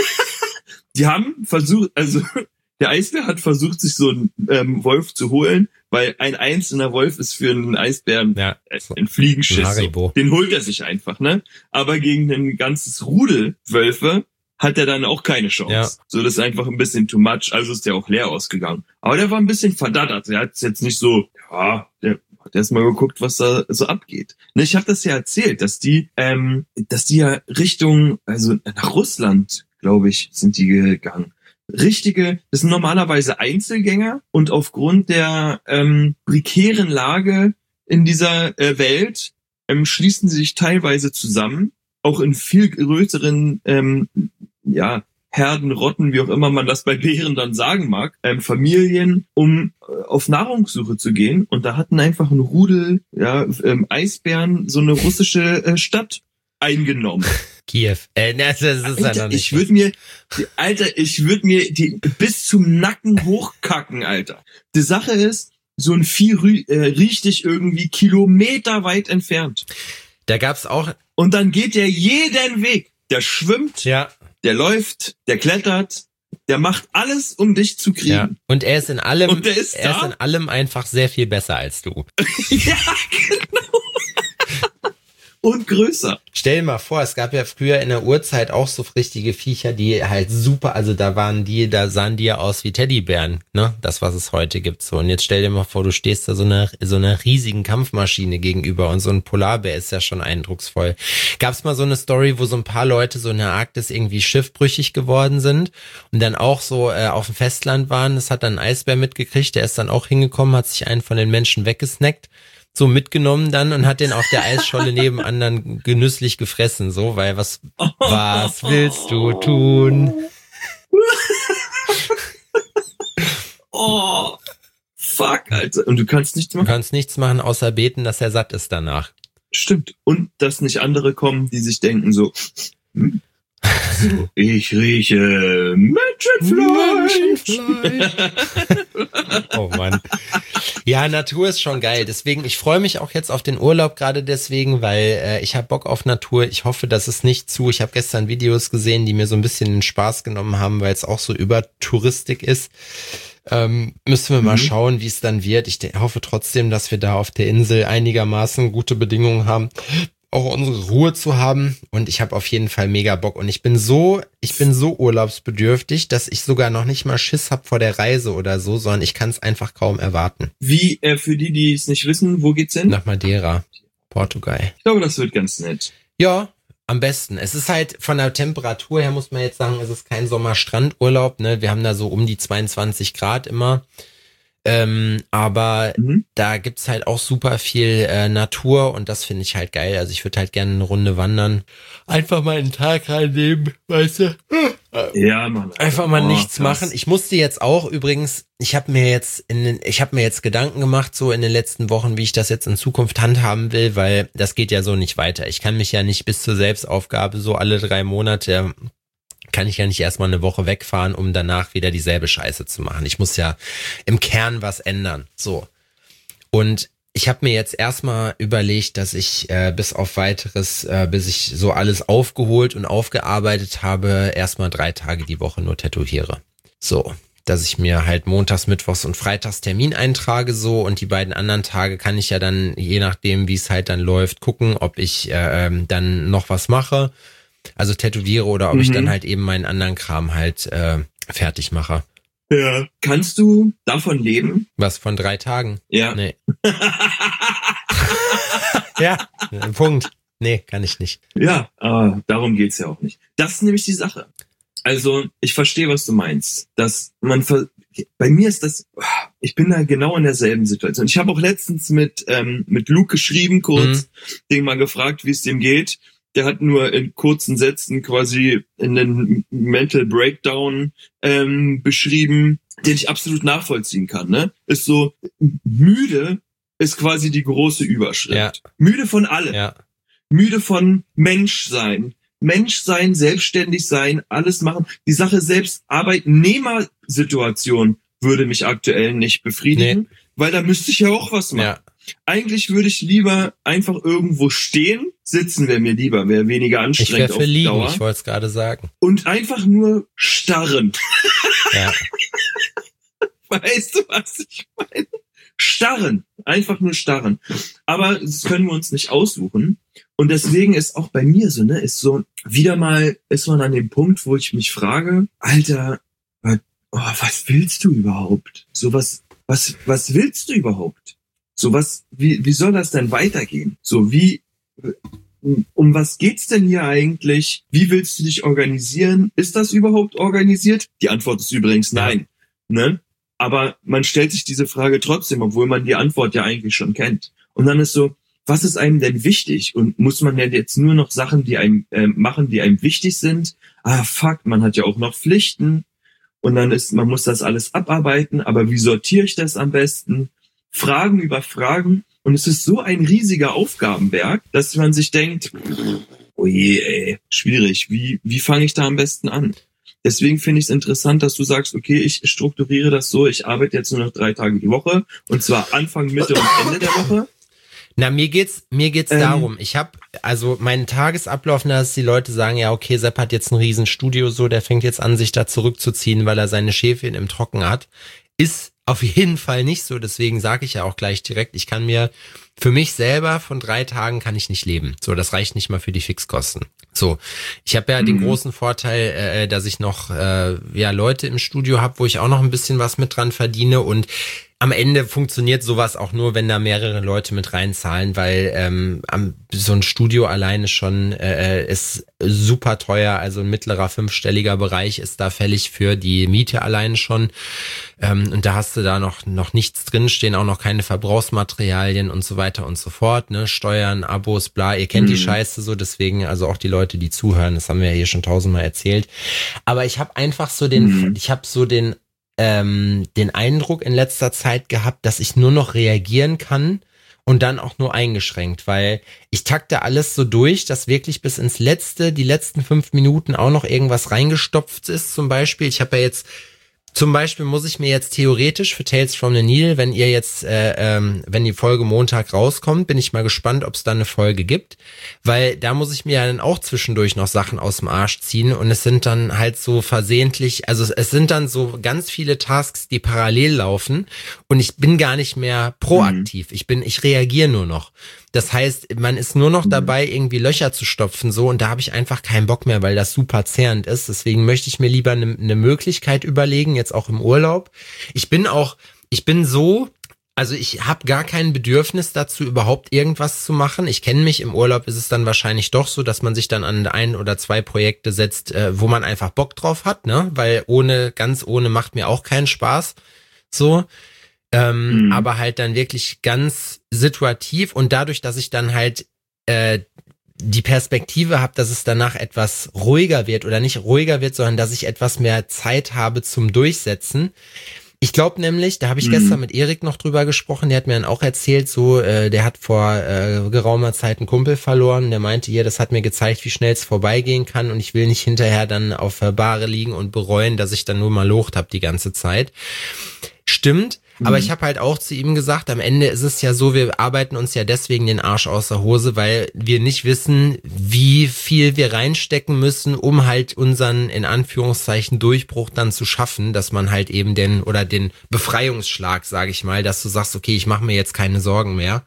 Die haben versucht, also der Eisbär hat versucht, sich so einen ähm, Wolf zu holen, weil ein einzelner Wolf ist für einen Eisbären ja, äh, ein Fliegenschiss. Ein so. Den holt er sich einfach, ne? Aber gegen ein ganzes Rudel Wölfe hat er dann auch keine Chance. Ja. So, das ist einfach ein bisschen too much, also ist der auch leer ausgegangen. Aber der war ein bisschen verdattert. Der hat jetzt nicht so, ja, der hat erst mal geguckt, was da so abgeht. Ne, ich habe das ja erzählt, dass die, ähm, dass die ja Richtung, also nach Russland, glaube ich, sind die gegangen. Richtige, das sind normalerweise Einzelgänger und aufgrund der ähm, prekären Lage in dieser äh, Welt ähm, schließen sie sich teilweise zusammen, auch in viel größeren ähm, ja, Herden, Rotten, wie auch immer man das bei Bären dann sagen mag, ähm, Familien, um äh, auf Nahrungssuche zu gehen. Und da hatten einfach ein Rudel ja, ähm, Eisbären so eine russische äh, Stadt eingenommen. Kiew. Äh, das ist Alter, ja noch nicht. Ich würde mir, Alter, ich würde mir die bis zum Nacken hochkacken, Alter. Die Sache ist, so ein Vieh rü- äh, riecht dich irgendwie kilometerweit entfernt. Da gab's auch. Und dann geht der jeden Weg. Der schwimmt, ja. der läuft, der klettert, der macht alles, um dich zu kriegen. Ja. Und er ist in allem, Und der ist er da? ist in allem einfach sehr viel besser als du. Ja, genau. Und größer. Stell dir mal vor, es gab ja früher in der Urzeit auch so richtige Viecher, die halt super, also da waren die, da sahen die ja aus wie Teddybären, ne? Das, was es heute gibt, so. Und jetzt stell dir mal vor, du stehst da so einer, so einer riesigen Kampfmaschine gegenüber und so ein Polarbär ist ja schon eindrucksvoll. Gab's mal so eine Story, wo so ein paar Leute so in der Arktis irgendwie schiffbrüchig geworden sind und dann auch so äh, auf dem Festland waren. Das hat dann ein Eisbär mitgekriegt, der ist dann auch hingekommen, hat sich einen von den Menschen weggesnackt. So mitgenommen dann und hat den auf der Eisscholle nebenan dann genüsslich gefressen, so, weil was, was willst du tun? Oh, fuck, Alter. Und du kannst nichts machen? Du kannst nichts machen, außer beten, dass er satt ist danach. Stimmt. Und dass nicht andere kommen, die sich denken so, hm? So, ich rieche Menschenfleisch. Menschenfleisch. Oh Mann. Ja, Natur ist schon geil. Deswegen, ich freue mich auch jetzt auf den Urlaub gerade deswegen, weil äh, ich habe Bock auf Natur. Ich hoffe, dass es nicht zu. Ich habe gestern Videos gesehen, die mir so ein bisschen den Spaß genommen haben, weil es auch so Übertouristik ist. Ähm, müssen wir mal mhm. schauen, wie es dann wird. Ich de- hoffe trotzdem, dass wir da auf der Insel einigermaßen gute Bedingungen haben, auch unsere Ruhe zu haben, und ich habe auf jeden Fall mega Bock und ich bin so, ich bin so urlaubsbedürftig, dass ich sogar noch nicht mal Schiss hab vor der Reise oder so, sondern ich kann es einfach kaum erwarten. Wie, äh, für die, die es nicht wissen, wo geht's hin? Nach Madeira, Portugal. Ich glaube, das wird ganz nett. Ja, am besten. Es ist halt von der Temperatur her, muss man jetzt sagen, es ist kein Sommerstrandurlaub, ne? Wir haben da so um die zweiundzwanzig Grad immer. Ähm, aber Mhm. da gibt's halt auch super viel äh, Natur und das finde ich halt geil. Also ich würde halt gerne eine Runde wandern. Einfach mal einen Tag reinnehmen, weißt du? Ja, Mann. Einfach mal Oh, nichts krass. machen. Ich musste jetzt auch übrigens, ich habe mir jetzt in den, ich habe mir jetzt Gedanken gemacht, so in den letzten Wochen, wie ich das jetzt in Zukunft handhaben will, weil das geht ja so nicht weiter. Ich kann mich ja nicht bis zur Selbstaufgabe so alle drei Monate, kann ich ja nicht erstmal eine Woche wegfahren, um danach wieder dieselbe Scheiße zu machen. Ich muss ja im Kern was ändern. So. Und ich habe mir jetzt erstmal überlegt, dass ich äh, bis auf weiteres, äh, bis ich so alles aufgeholt und aufgearbeitet habe, erstmal drei Tage die Woche nur tätowiere. So, dass ich mir halt montags, mittwochs und freitags Termin eintrage so und die beiden anderen Tage kann ich ja dann, je nachdem wie es halt dann läuft, gucken, ob ich äh, ähm, dann noch was mache, also tätowiere oder ob Mhm. ich dann halt eben meinen anderen Kram halt äh, fertig mache. Ja. Kannst du davon leben? Was, von drei Tagen? Ja. Nee. Ja, Punkt. Nee, kann ich nicht. Ja, aber darum geht's ja auch nicht. Das ist nämlich die Sache. Also, ich verstehe, was du meinst. Dass man ver bei mir ist das, ich bin da genau in derselben Situation. Ich habe auch letztens mit ähm, mit Luke geschrieben, kurz, Mhm. den mal gefragt, wie es dem geht. Der hat nur in kurzen Sätzen quasi einen Mental Breakdown ähm, beschrieben, den ich absolut nachvollziehen kann. Ne? Ist so, müde ist quasi die große Überschrift. Ja. Müde von allem. Ja, Müde von Menschsein. Menschsein, selbstständig sein, alles machen. Die Sache selbst, Arbeitnehmersituation würde mich aktuell nicht befriedigen, weil da müsste ich ja auch was machen. ja, Eigentlich würde ich lieber einfach irgendwo stehen, sitzen wäre mir lieber, wäre weniger ich anstrengend wäre auf für die liegen, Dauer. ich wollte es gerade sagen. Und einfach nur starren. Ja, Weißt du, was ich meine? Starren. Einfach nur starren. Aber das können wir uns nicht aussuchen. Und deswegen ist auch bei mir so, ne, ist so, wieder mal ist man an dem Punkt, wo ich mich frage, Alter, was, oh, was willst du überhaupt? So was, was, was willst du überhaupt? So was, wie, wie soll das denn weitergehen? So wie, um was geht's denn hier eigentlich? Wie willst du dich organisieren? Ist das überhaupt organisiert? Die Antwort ist übrigens nein, ne? Aber man stellt sich diese Frage trotzdem, obwohl man die Antwort ja eigentlich schon kennt. Und dann ist so, was ist einem denn wichtig? Und muss man denn jetzt nur noch Sachen, die einem äh, machen, die einem wichtig sind? Ah, fuck, man hat ja auch noch Pflichten. Und dann ist, man muss das alles abarbeiten. Aber wie sortiere ich das am besten? Fragen über Fragen. Und es ist so ein riesiger Aufgabenberg, dass man sich denkt, oh je, ey, schwierig. Wie, wie fange ich da am besten an? Deswegen finde ich es interessant, dass du sagst, okay, ich strukturiere das so, ich arbeite jetzt nur noch drei Tage die Woche und zwar Anfang, Mitte und Ende der Woche. na, mir geht's, mir geht's Ähm. darum. Ich habe also meinen Tagesablauf, dass die Leute sagen, ja, okay, Sepp hat jetzt ein Riesenstudio, so, der fängt jetzt an, sich da zurückzuziehen, weil er seine Schäfchen im Trocken hat, ist auf jeden Fall nicht so. Deswegen sage ich ja auch gleich direkt, ich kann mir für mich selber von drei Tagen kann ich nicht leben. So, das reicht nicht mal für die Fixkosten. So, ich habe ja Mhm. den großen Vorteil, äh, dass ich noch äh, ja Leute im Studio habe, wo ich auch noch ein bisschen was mit dran verdiene und am Ende funktioniert sowas auch nur, wenn da mehrere Leute mit reinzahlen, weil ähm, am, so ein Studio alleine schon äh, ist super teuer, also ein mittlerer fünfstelliger Bereich ist da fällig für die Miete alleine schon ähm, und da hast du da noch noch nichts drin stehen, auch noch keine Verbrauchsmaterialien und so weiter und so fort, ne, Steuern, Abos, bla, ihr kennt Mhm. die Scheiße so, deswegen also auch die Leute, die zuhören, das haben wir ja hier schon tausendmal erzählt, aber ich habe einfach so den, Mhm. ich habe so den ähm, den Eindruck in letzter Zeit gehabt, dass ich nur noch reagieren kann und dann auch nur eingeschränkt, weil ich takte alles so durch, dass wirklich bis ins Letzte, die letzten fünf Minuten auch noch irgendwas reingestopft ist zum Beispiel. Ich habe ja jetzt Zum Beispiel muss ich mir jetzt theoretisch für Tales from the Needle, wenn ihr jetzt, äh, ähm, wenn die Folge Montag rauskommt, bin ich mal gespannt, ob es da eine Folge gibt, weil da muss ich mir ja dann auch zwischendurch noch Sachen aus dem Arsch ziehen und es sind dann halt so versehentlich, also es, es sind dann so ganz viele Tasks, die parallel laufen und ich bin gar nicht mehr proaktiv, ich bin, ich reagiere nur noch. Das heißt, man ist nur noch dabei, irgendwie Löcher zu stopfen, so, und da habe ich einfach keinen Bock mehr, weil das super zehrend ist. Deswegen möchte ich mir lieber eine ne Möglichkeit überlegen, jetzt auch im Urlaub. Ich bin auch, ich bin so, also ich habe gar kein Bedürfnis dazu, überhaupt irgendwas zu machen. Ich kenne mich, im Urlaub ist es dann wahrscheinlich doch so, dass man sich dann an ein oder zwei Projekte setzt, äh, wo man einfach Bock drauf hat, ne? Weil ohne, ganz ohne macht mir auch keinen Spaß. So. Ähm, Mhm. aber halt dann wirklich ganz situativ und dadurch, dass ich dann halt äh, die Perspektive habe, dass es danach etwas ruhiger wird oder nicht ruhiger wird, sondern dass ich etwas mehr Zeit habe zum Durchsetzen. Ich glaube nämlich, da habe ich Mhm. gestern mit Erik noch drüber gesprochen, der hat mir dann auch erzählt, so, äh, der hat vor äh, geraumer Zeit einen Kumpel verloren, der meinte, ja, das hat mir gezeigt, wie schnell es vorbeigehen kann und ich will nicht hinterher dann auf der Bahre liegen und bereuen, dass ich dann nur mal locht habe die ganze Zeit. Stimmt, aber Mhm. ich habe halt auch zu ihm gesagt, am Ende ist es ja so, wir arbeiten uns ja deswegen den Arsch aus der Hose, weil wir nicht wissen, wie viel wir reinstecken müssen, um halt unseren, in Anführungszeichen, Durchbruch dann zu schaffen, dass man halt eben den, oder den Befreiungsschlag, sage ich mal, dass du sagst, okay, ich mache mir jetzt keine Sorgen mehr.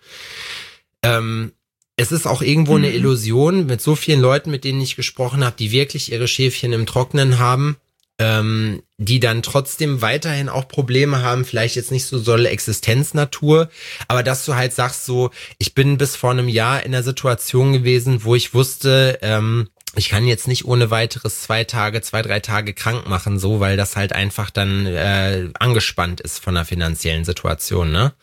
Ähm, es ist auch irgendwo eine Mhm. Illusion mit so vielen Leuten, mit denen ich gesprochen habe, die wirklich ihre Schäfchen im Trocknen haben, ähm, die dann trotzdem weiterhin auch Probleme haben, vielleicht jetzt nicht so dolle Existenznatur, aber dass du halt sagst so, ich bin bis vor einem Jahr in der Situation gewesen, wo ich wusste, ähm, ich kann jetzt nicht ohne weiteres zwei Tage, zwei, drei Tage krank machen, so, weil das halt einfach dann äh, angespannt ist von der finanziellen Situation, ne?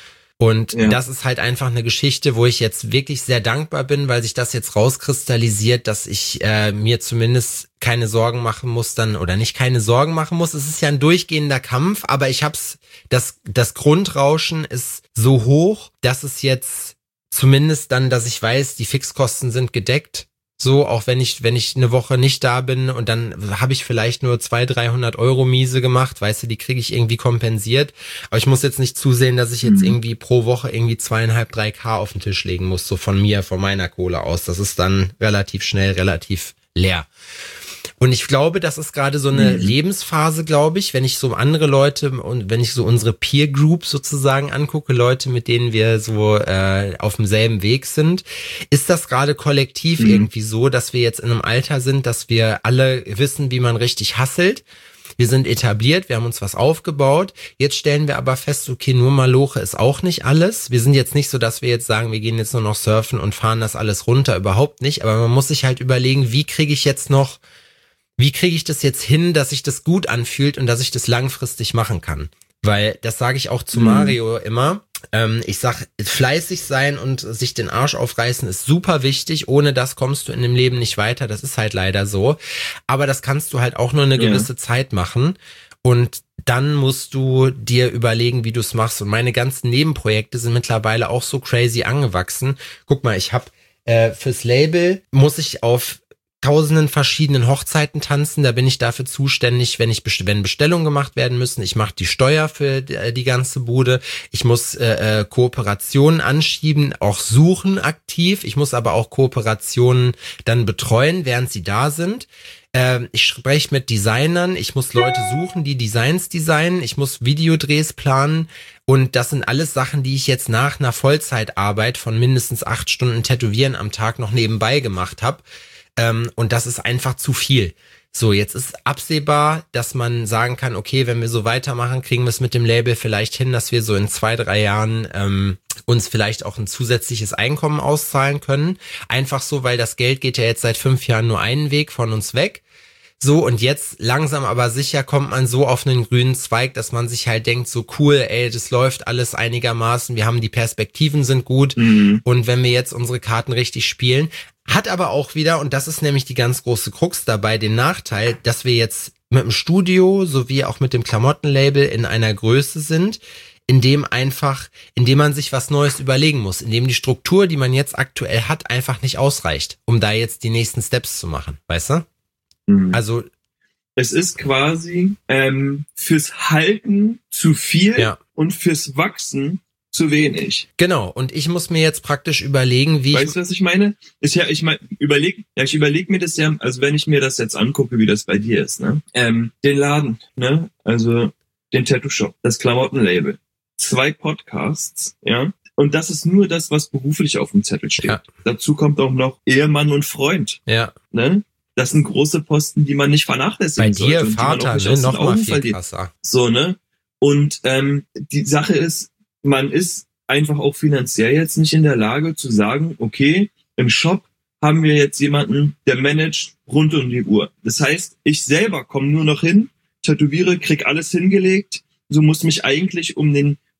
Und Ja. das ist halt einfach eine Geschichte, wo ich jetzt wirklich sehr dankbar bin, weil sich das jetzt rauskristallisiert, dass ich äh, mir zumindest keine Sorgen machen muss dann, oder nicht keine Sorgen machen muss. Es ist ja ein durchgehender Kampf, aber ich hab's, das, das Grundrauschen ist so hoch, dass es jetzt zumindest dann, dass ich weiß, die Fixkosten sind gedeckt. So, auch wenn ich, wenn ich eine Woche nicht da bin und dann habe ich vielleicht nur zweihundert, dreihundert Euro Miese gemacht, weißt du, die kriege ich irgendwie kompensiert. Aber ich muss jetzt nicht zusehen, dass ich jetzt Mhm. irgendwie pro Woche irgendwie zweieinhalb, drei K auf den Tisch legen muss, so von mir, von meiner Kohle aus. Das ist dann relativ schnell, relativ leer. Und ich glaube, das ist gerade so eine Mhm. Lebensphase, glaube ich, wenn ich so andere Leute und wenn ich so unsere Peer Group sozusagen angucke, Leute, mit denen wir so äh, auf demselben Weg sind, ist das gerade kollektiv Mhm. irgendwie so, dass wir jetzt in einem Alter sind, dass wir alle wissen, wie man richtig hasselt. Wir sind etabliert, wir haben uns was aufgebaut. Jetzt stellen wir aber fest, okay, nur Maloche ist auch nicht alles. Wir sind jetzt nicht so, dass wir jetzt sagen, wir gehen jetzt nur noch surfen und fahren das alles runter, überhaupt nicht. Aber man muss sich halt überlegen, wie kriege ich jetzt noch Wie kriege ich das jetzt hin, dass sich das gut anfühlt und dass ich das langfristig machen kann? Weil, das sage ich auch zu Mhm. Mario immer, ähm, ich sag, fleißig sein und sich den Arsch aufreißen ist super wichtig, ohne das kommst du in dem Leben nicht weiter, das ist halt leider so. Aber das kannst du halt auch nur eine Ja. gewisse Zeit machen und dann musst du dir überlegen, wie du es machst. Und meine ganzen Nebenprojekte sind mittlerweile auch so crazy angewachsen. Guck mal, ich habe äh, fürs Label, muss ich auf tausenden verschiedenen Hochzeiten tanzen, da bin ich dafür zuständig, wenn ich best- wenn Bestellungen gemacht werden müssen. Ich mache die Steuer für die, äh, die ganze Bude. Ich muss äh, äh, Kooperationen anschieben, auch suchen aktiv. Ich muss aber auch Kooperationen dann betreuen, während sie da sind. Ähm, ich spreche mit Designern, ich muss Leute suchen, die Designs designen, ich muss Videodrehs planen und das sind alles Sachen, die ich jetzt nach einer Vollzeitarbeit von mindestens acht Stunden Tätowieren am Tag noch nebenbei gemacht habe. Ähm, und das ist einfach zu viel. So, jetzt ist absehbar, dass man sagen kann, okay, wenn wir so weitermachen, kriegen wir es mit dem Label vielleicht hin, dass wir so in zwei, drei Jahren ähm, uns vielleicht auch ein zusätzliches Einkommen auszahlen können. Einfach so, weil das Geld geht ja jetzt seit fünf Jahren nur einen Weg von uns weg. So, und jetzt langsam aber sicher kommt man so auf einen grünen Zweig, dass man sich halt denkt, so cool, ey, das läuft alles einigermaßen, wir haben die Perspektiven sind gut Mhm. und wenn wir jetzt unsere Karten richtig spielen, hat aber auch wieder, und das ist nämlich die ganz große Krux dabei, den Nachteil, dass wir jetzt mit dem Studio sowie auch mit dem Klamottenlabel in einer Größe sind, in dem einfach, in dem man sich was Neues überlegen muss, in dem die Struktur, die man jetzt aktuell hat, einfach nicht ausreicht, um da jetzt die nächsten Steps zu machen, weißt du? Mhm. Also, Es ist quasi ähm, fürs Halten zu viel ja, und fürs Wachsen zu wenig. genau. Und ich muss mir jetzt praktisch überlegen, wie ich, Weißt du, was ich meine? Ist ja, ich meine, überleg, ja, ich überlege mir das ja, also wenn ich mir das jetzt angucke, wie das bei dir ist, ne? Ähm, den Laden, ne? Also den Tattoo-Shop, das Klamottenlabel, zwei Podcasts, ja? Und das ist nur das, was beruflich auf dem Zettel steht. Ja. Dazu kommt auch noch Ehemann und Freund, ja, ne? Das sind große Posten, die man nicht vernachlässigen bei sollte. dir, und die man auch Vater, nicht ne, aus den noch mal Augen viel verliert. krasser. So, ne? Und ähm, die Sache ist, man ist einfach auch finanziell jetzt nicht in der Lage zu sagen, okay, im Shop haben wir jetzt jemanden, der managt rund um die Uhr. Das heißt, ich selber komme nur noch hin, tätowiere, krieg alles hingelegt, so muss mich eigentlich um den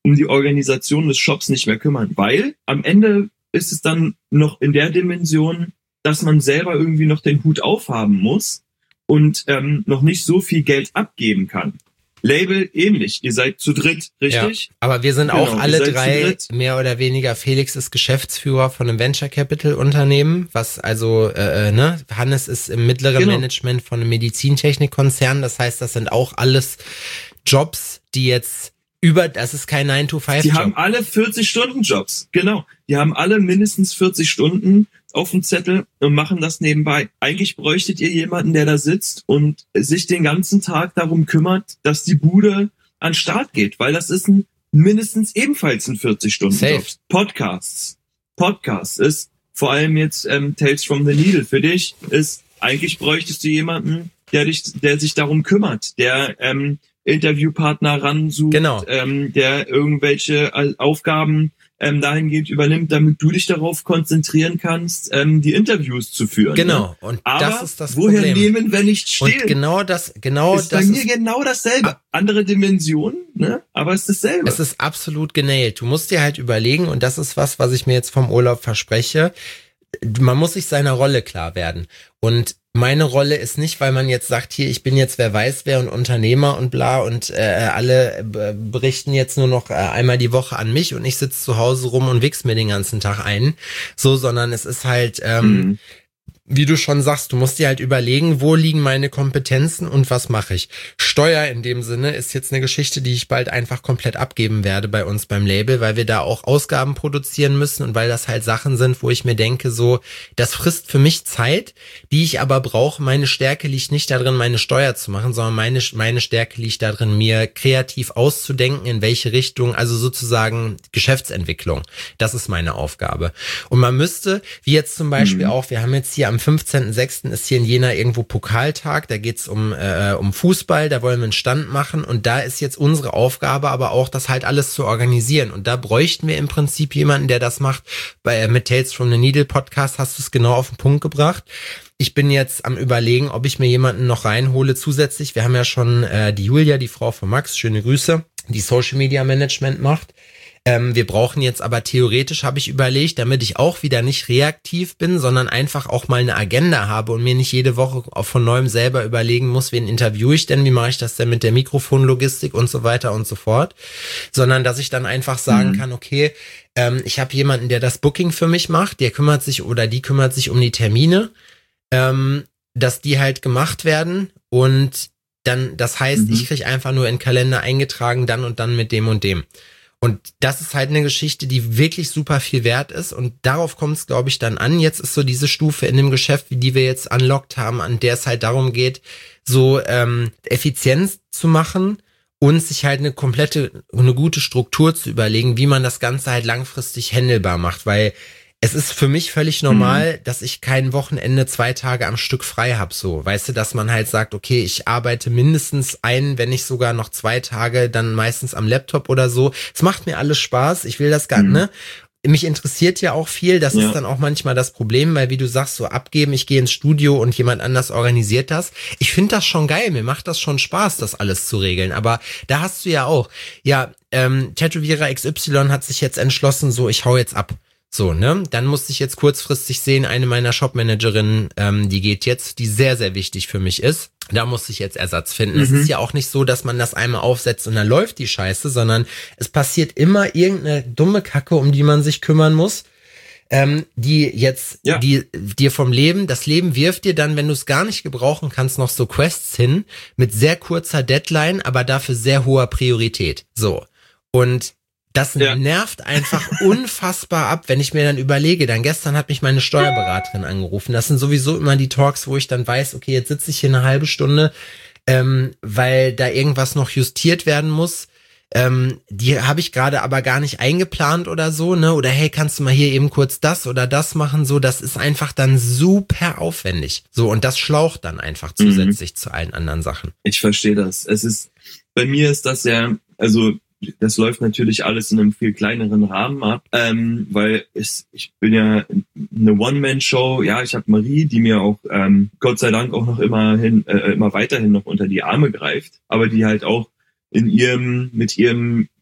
um die Organisation des Shops nicht mehr kümmern, weil am Ende ist es dann noch in der Dimension, dass man selber irgendwie noch den Hut aufhaben muss und ähm, noch nicht so viel Geld abgeben kann. Label ähnlich, ihr seid zu dritt, richtig? Ja, aber wir sind Genau, auch alle drei mehr oder weniger. Felix ist Geschäftsführer von einem Venture Capital Unternehmen, was also, äh, ne, Hannes ist im mittleren Genau. Management von einem Medizintechnikkonzern. Das heißt, das sind auch alles Jobs, die jetzt über, das ist kein nine to five Job. Die haben alle vierzig-Stunden-Jobs, genau. Die haben alle mindestens vierzig Stunden auf dem Zettel und machen das nebenbei. Eigentlich bräuchtet ihr jemanden, der da sitzt und sich den ganzen Tag darum kümmert, dass die Bude an den Start geht, weil das ist ein mindestens ebenfalls ein vierzig-Stunden-Job. Podcasts. Podcasts ist vor allem jetzt ähm, Tales from the Needle für dich, ist eigentlich bräuchtest du jemanden, der dich, der sich darum kümmert, der ähm, Interviewpartner ransucht, genau. ähm, der irgendwelche Aufgaben ähm, dahingehend übernimmt, damit du dich darauf konzentrieren kannst, ähm, die Interviews zu führen. Genau. Ne? Und Aber das ist das woher Problem. nehmen, wenn nicht stehlen? Und genau das, genau ist das bei mir ist, genau dasselbe. Andere Dimensionen, ne? Aber es ist dasselbe. Es ist absolut genäht. Du musst dir halt überlegen, und das ist was, was ich mir jetzt vom Urlaub verspreche, man muss sich seiner Rolle klar werden. Und meine Rolle ist nicht, weil man jetzt sagt, hier, ich bin jetzt wer weiß wer und Unternehmer und bla und äh, alle b- berichten jetzt nur noch äh, einmal die Woche an mich und ich sitze zu Hause rum und wichs mir den ganzen Tag ein. So, sondern es ist halt, ähm, mhm. wie du schon sagst, du musst dir halt überlegen, wo liegen meine Kompetenzen und was mache ich. Steuer in dem Sinne ist jetzt eine Geschichte, die ich bald einfach komplett abgeben werde bei uns beim Label, weil wir da auch Ausgaben produzieren müssen und weil das halt Sachen sind, wo ich mir denke, so, das frisst für mich Zeit, die ich aber brauche. Meine Stärke liegt nicht darin, meine Steuer zu machen, sondern meine, meine Stärke liegt darin, mir kreativ auszudenken, in welche Richtung, also sozusagen Geschäftsentwicklung. Das ist meine Aufgabe. Und man müsste, wie jetzt zum Beispiel mhm. auch, wir haben jetzt hier am fünfzehnten sechsten ist hier in Jena irgendwo Pokaltag, da geht's um äh, um Fußball, da wollen wir einen Stand machen und da ist jetzt unsere Aufgabe aber auch, das halt alles zu organisieren und da bräuchten wir im Prinzip jemanden, der das macht. Bei äh, mit Tales from the Needle Podcast hast du es genau auf den Punkt gebracht. Ich bin jetzt am Überlegen, ob ich mir jemanden noch reinhole zusätzlich. Wir haben ja schon äh, die Julia, die Frau von Max, schöne Grüße, die Social Media Management macht. Ähm, wir brauchen jetzt aber theoretisch, habe ich überlegt, damit ich auch wieder nicht reaktiv bin, sondern einfach auch mal eine Agenda habe und mir nicht jede Woche auch von neuem selber überlegen muss, wen interviewe ich denn, wie mache ich das denn mit der Mikrofonlogistik und so weiter und so fort, sondern dass ich dann einfach sagen mhm. kann, okay, ähm, ich habe jemanden, der das Booking für mich macht, der kümmert sich oder die kümmert sich um die Termine, ähm, dass die halt gemacht werden und dann, das heißt, mhm. ich kriege einfach nur in den Kalender eingetragen, dann und dann mit dem und dem. Und das ist halt eine Geschichte, die wirklich super viel wert ist und darauf kommt es, glaube ich, dann an. Jetzt ist so diese Stufe in dem Geschäft, wie die wir jetzt unlocked haben, an der es halt darum geht, so ähm, Effizienz zu machen und sich halt eine komplette, eine gute Struktur zu überlegen, wie man das Ganze halt langfristig handelbar macht, weil es ist für mich völlig normal, mhm. dass ich kein Wochenende zwei Tage am Stück frei habe, so. Weißt du, dass man halt sagt, okay, ich arbeite mindestens ein, wenn nicht sogar noch zwei Tage, dann meistens am Laptop oder so. Es macht mir alles Spaß, ich will das gar, mhm. ne? Mich interessiert ja auch viel, das ja. ist dann auch manchmal das Problem, weil wie du sagst, so abgeben, ich gehe ins Studio und jemand anders organisiert das. Ich finde das schon geil, mir macht das schon Spaß, das alles zu regeln, aber da hast du ja auch, ja, ähm, Tätowierer X Y hat sich jetzt entschlossen, so, ich hau jetzt ab. So, ne? Dann musste ich jetzt kurzfristig sehen, eine meiner Shopmanagerinnen, ähm, die geht jetzt, die sehr, sehr wichtig für mich ist. Da musste ich jetzt Ersatz finden. Mhm. Es ist ja auch nicht so, dass man das einmal aufsetzt und dann läuft die Scheiße, sondern es passiert immer irgendeine dumme Kacke, um die man sich kümmern muss, ähm, die jetzt, ja. die dir vom Leben, das Leben wirft dir dann, wenn du es gar nicht gebrauchen kannst, noch so Quests hin, mit sehr kurzer Deadline, aber dafür sehr hoher Priorität. So. Und das ja. nervt einfach unfassbar ab, wenn ich mir dann überlege, dann gestern hat mich meine Steuerberaterin angerufen. Das sind sowieso immer die Talks, wo ich dann weiß, okay, jetzt sitze ich hier eine halbe Stunde, ähm, weil da irgendwas noch justiert werden muss. Ähm, die habe ich gerade aber gar nicht eingeplant oder so, ne? Oder hey, kannst du mal hier eben kurz das oder das machen? So, das ist einfach dann super aufwendig. So, und das schlaucht dann einfach zusätzlich mhm. zu allen anderen Sachen. Ich verstehe das. Es ist, bei mir ist das ja, also das läuft natürlich alles in einem viel kleineren Rahmen ab, ähm, weil es, ich bin ja eine One-Man-Show. Ja, ich habe Marie, die mir auch ähm, Gott sei Dank auch noch immerhin, äh, immer weiterhin noch unter die Arme greift, aber die halt auch in ihrem, mit ihrem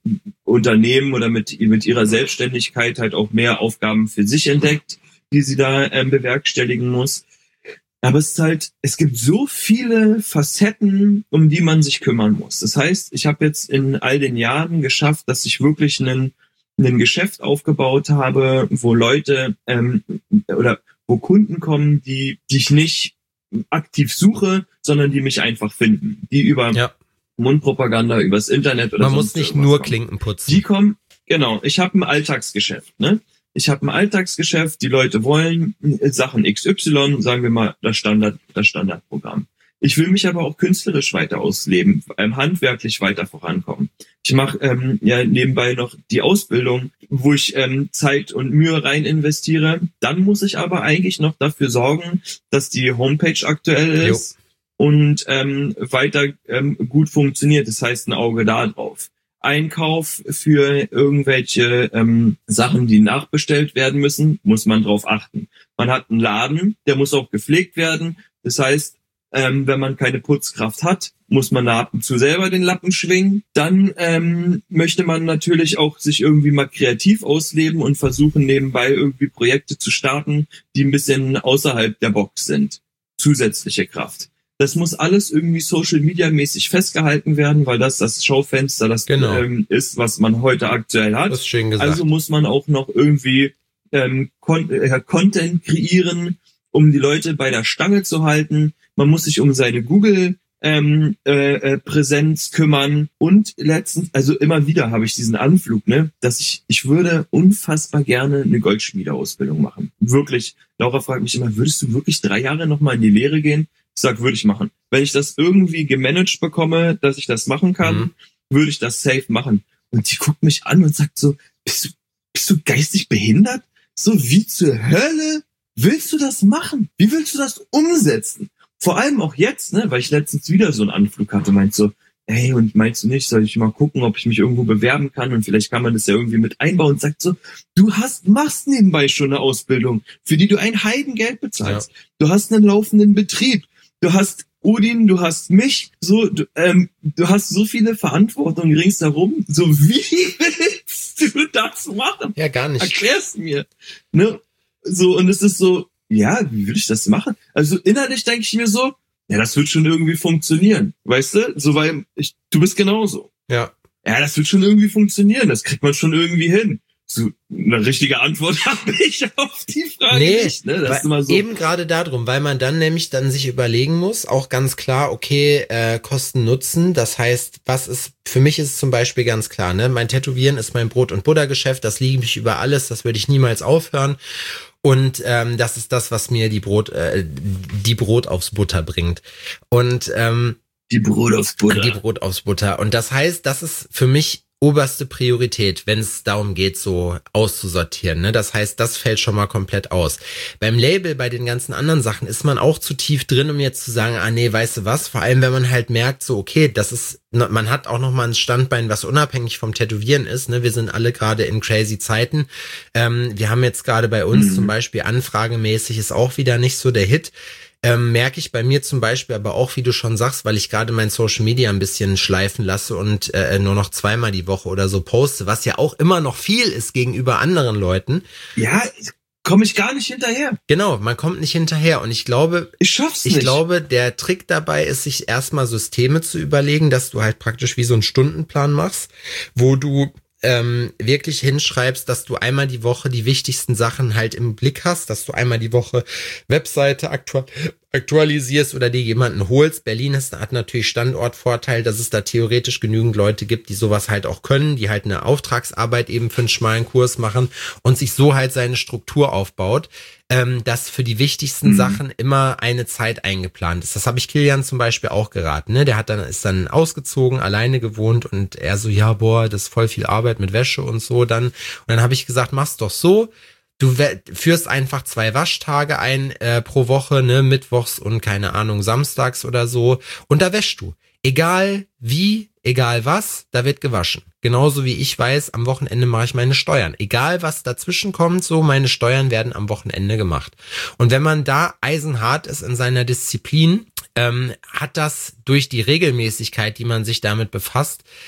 Unternehmen oder mit, mit ihrer Selbstständigkeit halt auch mehr Aufgaben für sich entdeckt, die sie da ähm, bewerkstelligen muss. Aber es ist halt, es gibt so viele Facetten, um die man sich kümmern muss. Das heißt, ich habe jetzt in all den Jahren geschafft, dass ich wirklich einen, einen Geschäft aufgebaut habe, wo Leute ähm, oder wo Kunden kommen, die, die ich nicht aktiv suche, sondern die mich einfach finden. Die über ja. Mundpropaganda, übers Internet oder Man muss nicht nur kommen. Klinken putzen. Die kommen, genau, ich habe ein Alltagsgeschäft, ne? Ich habe ein Alltagsgeschäft, die Leute wollen Sachen X Y, sagen wir mal, das Standard, das Standardprogramm. Ich will mich aber auch künstlerisch weiter ausleben, ähm, handwerklich weiter vorankommen. Ich mache ähm, ja nebenbei noch die Ausbildung, wo ich ähm, Zeit und Mühe rein investiere. Dann muss ich aber eigentlich noch dafür sorgen, dass die Homepage aktuell ist jo. und ähm, weiter ähm, gut funktioniert. Das heißt, ein Auge da drauf. Einkauf für irgendwelche ähm, Sachen, die nachbestellt werden müssen, muss man drauf achten. Man hat einen Laden, der muss auch gepflegt werden. Das heißt, ähm, wenn man keine Putzkraft hat, muss man da ab und zu selber den Lappen schwingen. Dann ähm, möchte man natürlich auch sich irgendwie mal kreativ ausleben und versuchen, nebenbei irgendwie Projekte zu starten, die ein bisschen außerhalb der Box sind. Zusätzliche Kraft. Das muss alles irgendwie Social-Media-mäßig festgehalten werden, weil das das Schaufenster das genau. ähm, ist, was man heute aktuell hat. Das ist schön gesagt. Also muss man auch noch irgendwie ähm, Con- äh, Content kreieren, um die Leute bei der Stange zu halten. Man muss sich um seine Google ähm, äh, äh, Präsenz kümmern. Und letztens, also immer wieder habe ich diesen Anflug, ne, dass ich, ich würde unfassbar gerne eine Goldschmiedeausbildung machen. Wirklich. Laura fragt mich immer, würdest du wirklich drei Jahre nochmal in die Lehre gehen? Ich sag, würde ich machen. Wenn ich das irgendwie gemanagt bekomme, dass ich das machen kann, mhm. würde ich das safe machen. Und die guckt mich an und sagt so, bist du, bist du geistig behindert? So, wie zur Hölle willst du das machen? Wie willst du das umsetzen? Vor allem auch jetzt, ne, weil ich letztens wieder so einen Anflug hatte, meint so, ey, und meinst du nicht, soll ich mal gucken, ob ich mich irgendwo bewerben kann und vielleicht kann man das ja irgendwie mit einbauen und sagt so, du hast, machst nebenbei schon eine Ausbildung, für die du ein Heidengeld bezahlst. Ja. Du hast einen laufenden Betrieb. Du hast Odin, du hast mich, so, du, ähm, du hast so viele Verantwortungen ringsherum. So, wie willst du das machen? Ja, gar nicht. Erklär's mir. Ne? So, und es ist so, ja, wie will ich das machen? Also innerlich denke ich mir so, ja, das wird schon irgendwie funktionieren. Weißt du? So, weil ich, du bist genauso. Ja. Ja, das wird schon irgendwie funktionieren. Das kriegt man schon irgendwie hin. So, eine richtige Antwort habe ich auf die Frage nee, nicht. Ne? Das ist immer so. Eben gerade darum, weil man dann nämlich dann sich überlegen muss, auch ganz klar, okay, äh, Kosten-Nutzen, das heißt, was ist, für mich ist es zum Beispiel ganz klar, ne, mein Tätowieren ist mein Brot- und Buttergeschäft, das liebe ich über alles, das würde ich niemals aufhören. Und ähm, das ist das, was mir die Brot, äh, die Brot aufs Butter bringt. Und ähm, die Brot aufs Butter. Die Brot aufs Butter. Und das heißt, das ist für mich oberste Priorität, wenn es darum geht, so auszusortieren. Ne? Das heißt, das fällt schon mal komplett aus. Beim Label, bei den ganzen anderen Sachen, ist man auch zu tief drin, um jetzt zu sagen, ah nee, weißt du was? Vor allem, wenn man halt merkt, so okay, das ist, man hat auch noch mal ein Standbein, was unabhängig vom Tätowieren ist. Ne? Wir sind alle gerade in crazy Zeiten. Ähm, wir haben jetzt gerade bei uns mhm. zum Beispiel anfragemäßig ist auch wieder nicht so der Hit. Ähm, merke ich bei mir zum Beispiel aber auch, wie du schon sagst, weil ich gerade mein Social Media ein bisschen schleifen lasse und äh, nur noch zweimal die Woche oder so poste, was ja auch immer noch viel ist gegenüber anderen Leuten. Ja, komme ich gar nicht hinterher. Genau, man kommt nicht hinterher und ich glaube, ich schaff's ich nicht. glaube, der Trick dabei ist, sich erstmal Systeme zu überlegen, dass du halt praktisch wie so einen Stundenplan machst, wo du ähm, wirklich hinschreibst, dass du einmal die Woche die wichtigsten Sachen halt im Blick hast, dass du einmal die Woche Webseite aktu- aktualisierst oder dir jemanden holst. Berlin ist, hat natürlich Standortvorteil, dass es da theoretisch genügend Leute gibt, die sowas halt auch können, die halt eine Auftragsarbeit eben für einen schmalen Kurs machen und sich so halt seine Struktur aufbaut, ähm, dass für die wichtigsten mhm. Sachen immer eine Zeit eingeplant ist. Das habe ich Kilian zum Beispiel auch geraten. Ne? Der hat dann ist dann ausgezogen, alleine gewohnt und er so, ja, boah, das ist voll viel Arbeit mit Wäsche und so dann. Und dann habe ich gesagt, mach's doch so. Du führst einfach zwei Waschtage ein äh, pro Woche, ne, mittwochs und keine Ahnung, samstags oder so. Und da wäschst du. Egal wie, egal was, da wird gewaschen. Genauso wie ich weiß, am Wochenende mache ich meine Steuern. Egal was dazwischen kommt, so meine Steuern werden am Wochenende gemacht. Und wenn man da eisenhart ist in seiner Disziplin, ähm, hat das durch die Regelmäßigkeit, die man sich damit befasst,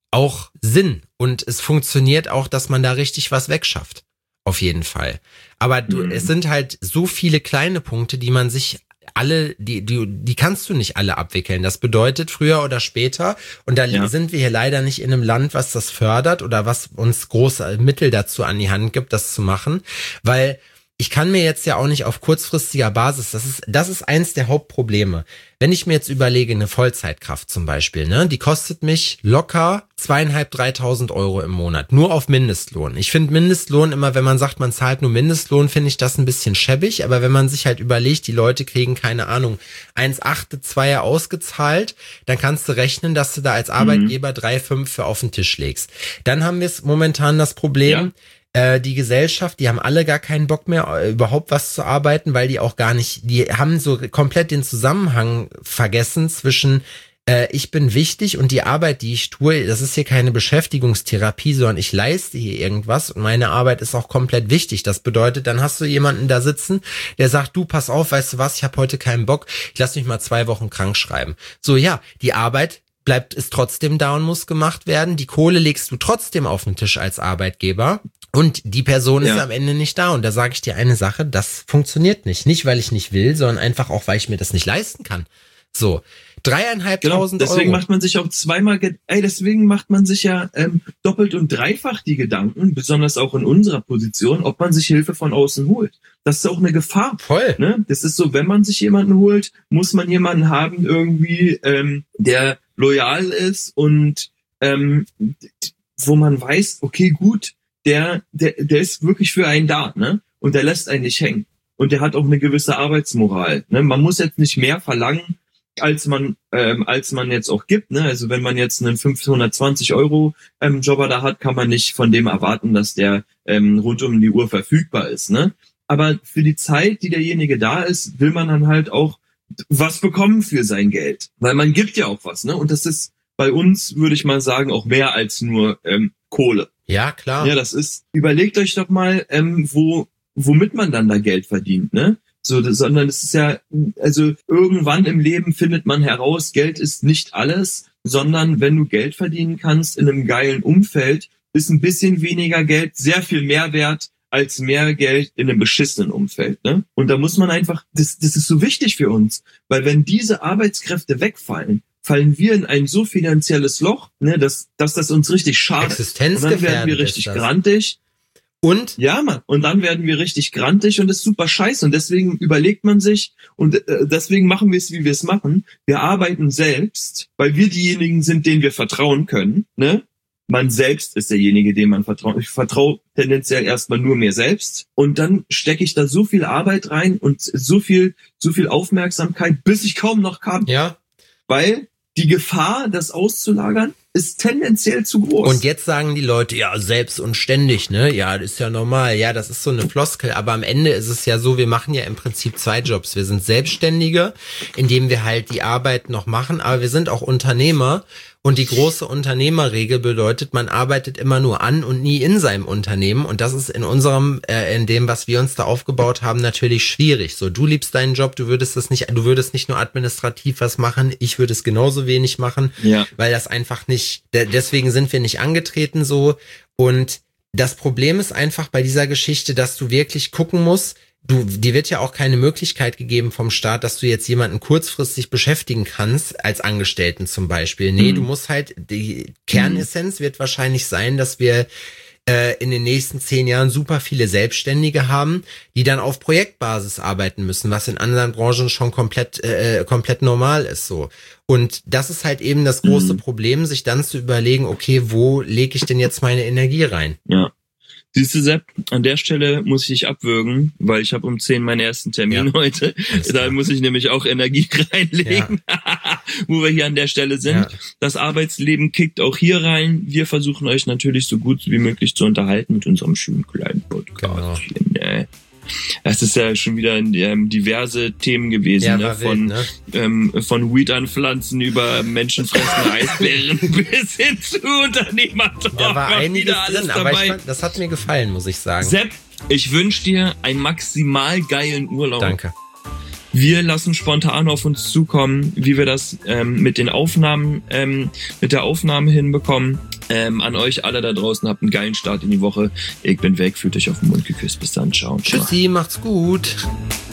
auch Sinn und es funktioniert auch, dass man da richtig was wegschafft. Auf jeden Fall. Aber du, mhm. es sind halt so viele kleine Punkte, die man sich alle, die, die, die kannst du nicht alle abwickeln. Das bedeutet früher oder später, und da ja. sind wir hier leider nicht in einem Land, was das fördert oder was uns große Mittel dazu an die Hand gibt, das zu machen, weil ich kann mir jetzt ja auch nicht auf kurzfristiger Basis, das ist, das ist eins der Hauptprobleme. Wenn ich mir jetzt überlege, eine Vollzeitkraft zum Beispiel, ne, die kostet mich locker zweieinhalb, dreitausend Euro im Monat, nur auf Mindestlohn. Ich finde Mindestlohn immer, wenn man sagt, man zahlt nur Mindestlohn, finde ich das ein bisschen schäbig, aber wenn man sich halt überlegt, die Leute kriegen, keine Ahnung, eins Komma acht, zwei ausgezahlt, dann kannst du rechnen, dass du da als Arbeitgeber drei Komma fünf für auf den Tisch legst. Dann haben wir es momentan das Problem, ja. Die Gesellschaft, die haben alle gar keinen Bock mehr, überhaupt was zu arbeiten, weil die auch gar nicht, die haben so komplett den Zusammenhang vergessen zwischen äh, ich bin wichtig und die Arbeit, die ich tue, das ist hier keine Beschäftigungstherapie, sondern ich leiste hier irgendwas und meine Arbeit ist auch komplett wichtig. Das bedeutet, dann hast du jemanden da sitzen, der sagt, du, pass auf, weißt du was, ich habe heute keinen Bock, ich lass mich mal zwei Wochen krank schreiben. So, ja, die Arbeit bleibt, ist trotzdem da und muss gemacht werden. Die Kohle legst du trotzdem auf den Tisch als Arbeitgeber. Und die Person ja. ist am Ende nicht da. Und da sage ich dir eine Sache, das funktioniert nicht. Nicht, weil ich nicht will, sondern einfach auch, weil ich mir das nicht leisten kann. So, dreieinhalbtausend genau, deswegen Euro. Macht man sich auch zweimal, ey, deswegen macht man sich ja ähm, doppelt und dreifach die Gedanken, besonders auch in unserer Position, ob man sich Hilfe von außen holt. Das ist auch eine Gefahr. Voll. Ne? Das ist so, wenn man sich jemanden holt, muss man jemanden haben irgendwie, ähm, der loyal ist und ähm, wo man weiß, okay, gut, der, der, der ist wirklich für einen da, ne? Und der lässt einen nicht hängen. Und der hat auch eine gewisse Arbeitsmoral. Ne? Man muss jetzt nicht mehr verlangen, als man ähm, als man jetzt auch gibt. Ne? Also wenn man jetzt einen fünfhundertzwanzig Euro ähm, Jobber da hat, kann man nicht von dem erwarten, dass der ähm, rund um die Uhr verfügbar ist. Ne? Aber für die Zeit, die derjenige da ist, will man dann halt auch was bekommen für sein Geld. Weil man gibt ja auch was. Ne? Und das ist bei uns, würde ich mal sagen, auch mehr als nur ähm, Kohle. Ja, klar. Ja, das ist, überlegt euch doch mal, ähm, wo, womit man dann da Geld verdient, ne? So, das, sondern es ist ja, also irgendwann im Leben findet man heraus, Geld ist nicht alles, sondern wenn du Geld verdienen kannst in einem geilen Umfeld, ist ein bisschen weniger Geld sehr viel mehr wert als mehr Geld in einem beschissenen Umfeld, ne? Und da muss man einfach, das, das ist so wichtig für uns, weil wenn diese Arbeitskräfte wegfallen, fallen wir in ein so finanzielles Loch, ne, dass, dass das uns richtig schadet. Existenzgefährdend. Und dann werden wir richtig grantig. Und? Ja, Mann. Und dann werden wir richtig grantig und das ist super scheiße. Und deswegen überlegt man sich, und äh, deswegen machen wir es, wie wir es machen. Wir arbeiten selbst, weil wir diejenigen sind, denen wir vertrauen können, ne? Man selbst ist derjenige, dem man vertraut. Ich vertraue tendenziell erstmal nur mir selbst. Und dann stecke ich da so viel Arbeit rein und so viel, so viel Aufmerksamkeit, bis ich kaum noch kann. Ja. Weil die Gefahr, das auszulagern, ist tendenziell zu groß. Und jetzt sagen die Leute, ja, selbst und ständig, ne? Ja, das ist ja normal. Ja, das ist so eine Floskel. Aber am Ende ist es ja so, wir machen ja im Prinzip zwei Jobs. Wir sind Selbstständige, indem wir halt die Arbeit noch machen, aber wir sind auch Unternehmer. Und die große Unternehmerregel bedeutet, man arbeitet immer nur an und nie in seinem Unternehmen. Und das ist in unserem, äh, in dem, was wir uns da aufgebaut haben, natürlich schwierig. So, du liebst deinen Job, du würdest das nicht, du würdest nicht nur administrativ was machen, ich würde es genauso wenig machen, ja. Weil das einfach nicht, deswegen sind wir nicht angetreten so. Und das Problem ist einfach bei dieser Geschichte, dass du wirklich gucken musst, Du, dir wird ja auch keine Möglichkeit gegeben vom Staat, dass du jetzt jemanden kurzfristig beschäftigen kannst, als Angestellten zum Beispiel. Nee, mhm. du musst halt, die Kernessenz wird wahrscheinlich sein, dass wir äh, in den nächsten zehn Jahren super viele Selbstständige haben, die dann auf Projektbasis arbeiten müssen, was in anderen Branchen schon komplett, äh, komplett normal ist so. Und das ist halt eben das große mhm. Problem, sich dann zu überlegen, okay, wo lege ich denn jetzt meine Energie rein? Ja. Siehst du, Sepp, an der Stelle muss ich dich abwürgen, weil ich habe um zehn meinen ersten Termin ja. heute. Da muss ich nämlich auch Energie reinlegen, ja. wo wir hier an der Stelle sind. Ja. Das Arbeitsleben kickt auch hier rein. Wir versuchen euch natürlich so gut wie möglich zu unterhalten mit unserem schönen kleinen Podcast. Genau. Es ist ja schon wieder ähm, diverse Themen gewesen, ja, ne? Von, wild, ne? ähm, von Weed anpflanzen über menschenfressende Eisbären bis hin zu Unternehmertalk. Da war einiges drin, aber ich fand, das hat mir gefallen, muss ich sagen. Sepp, ich wünsche dir einen maximal geilen Urlaub. Danke. Wir lassen spontan auf uns zukommen, wie wir das ähm, mit den Aufnahmen, ähm, mit der Aufnahme hinbekommen. Ähm, an euch alle da draußen, habt einen geilen Start in die Woche. Ich bin weg, fühlt euch auf den Mund geküsst. Bis dann, ciao. Tschüssi, macht's gut.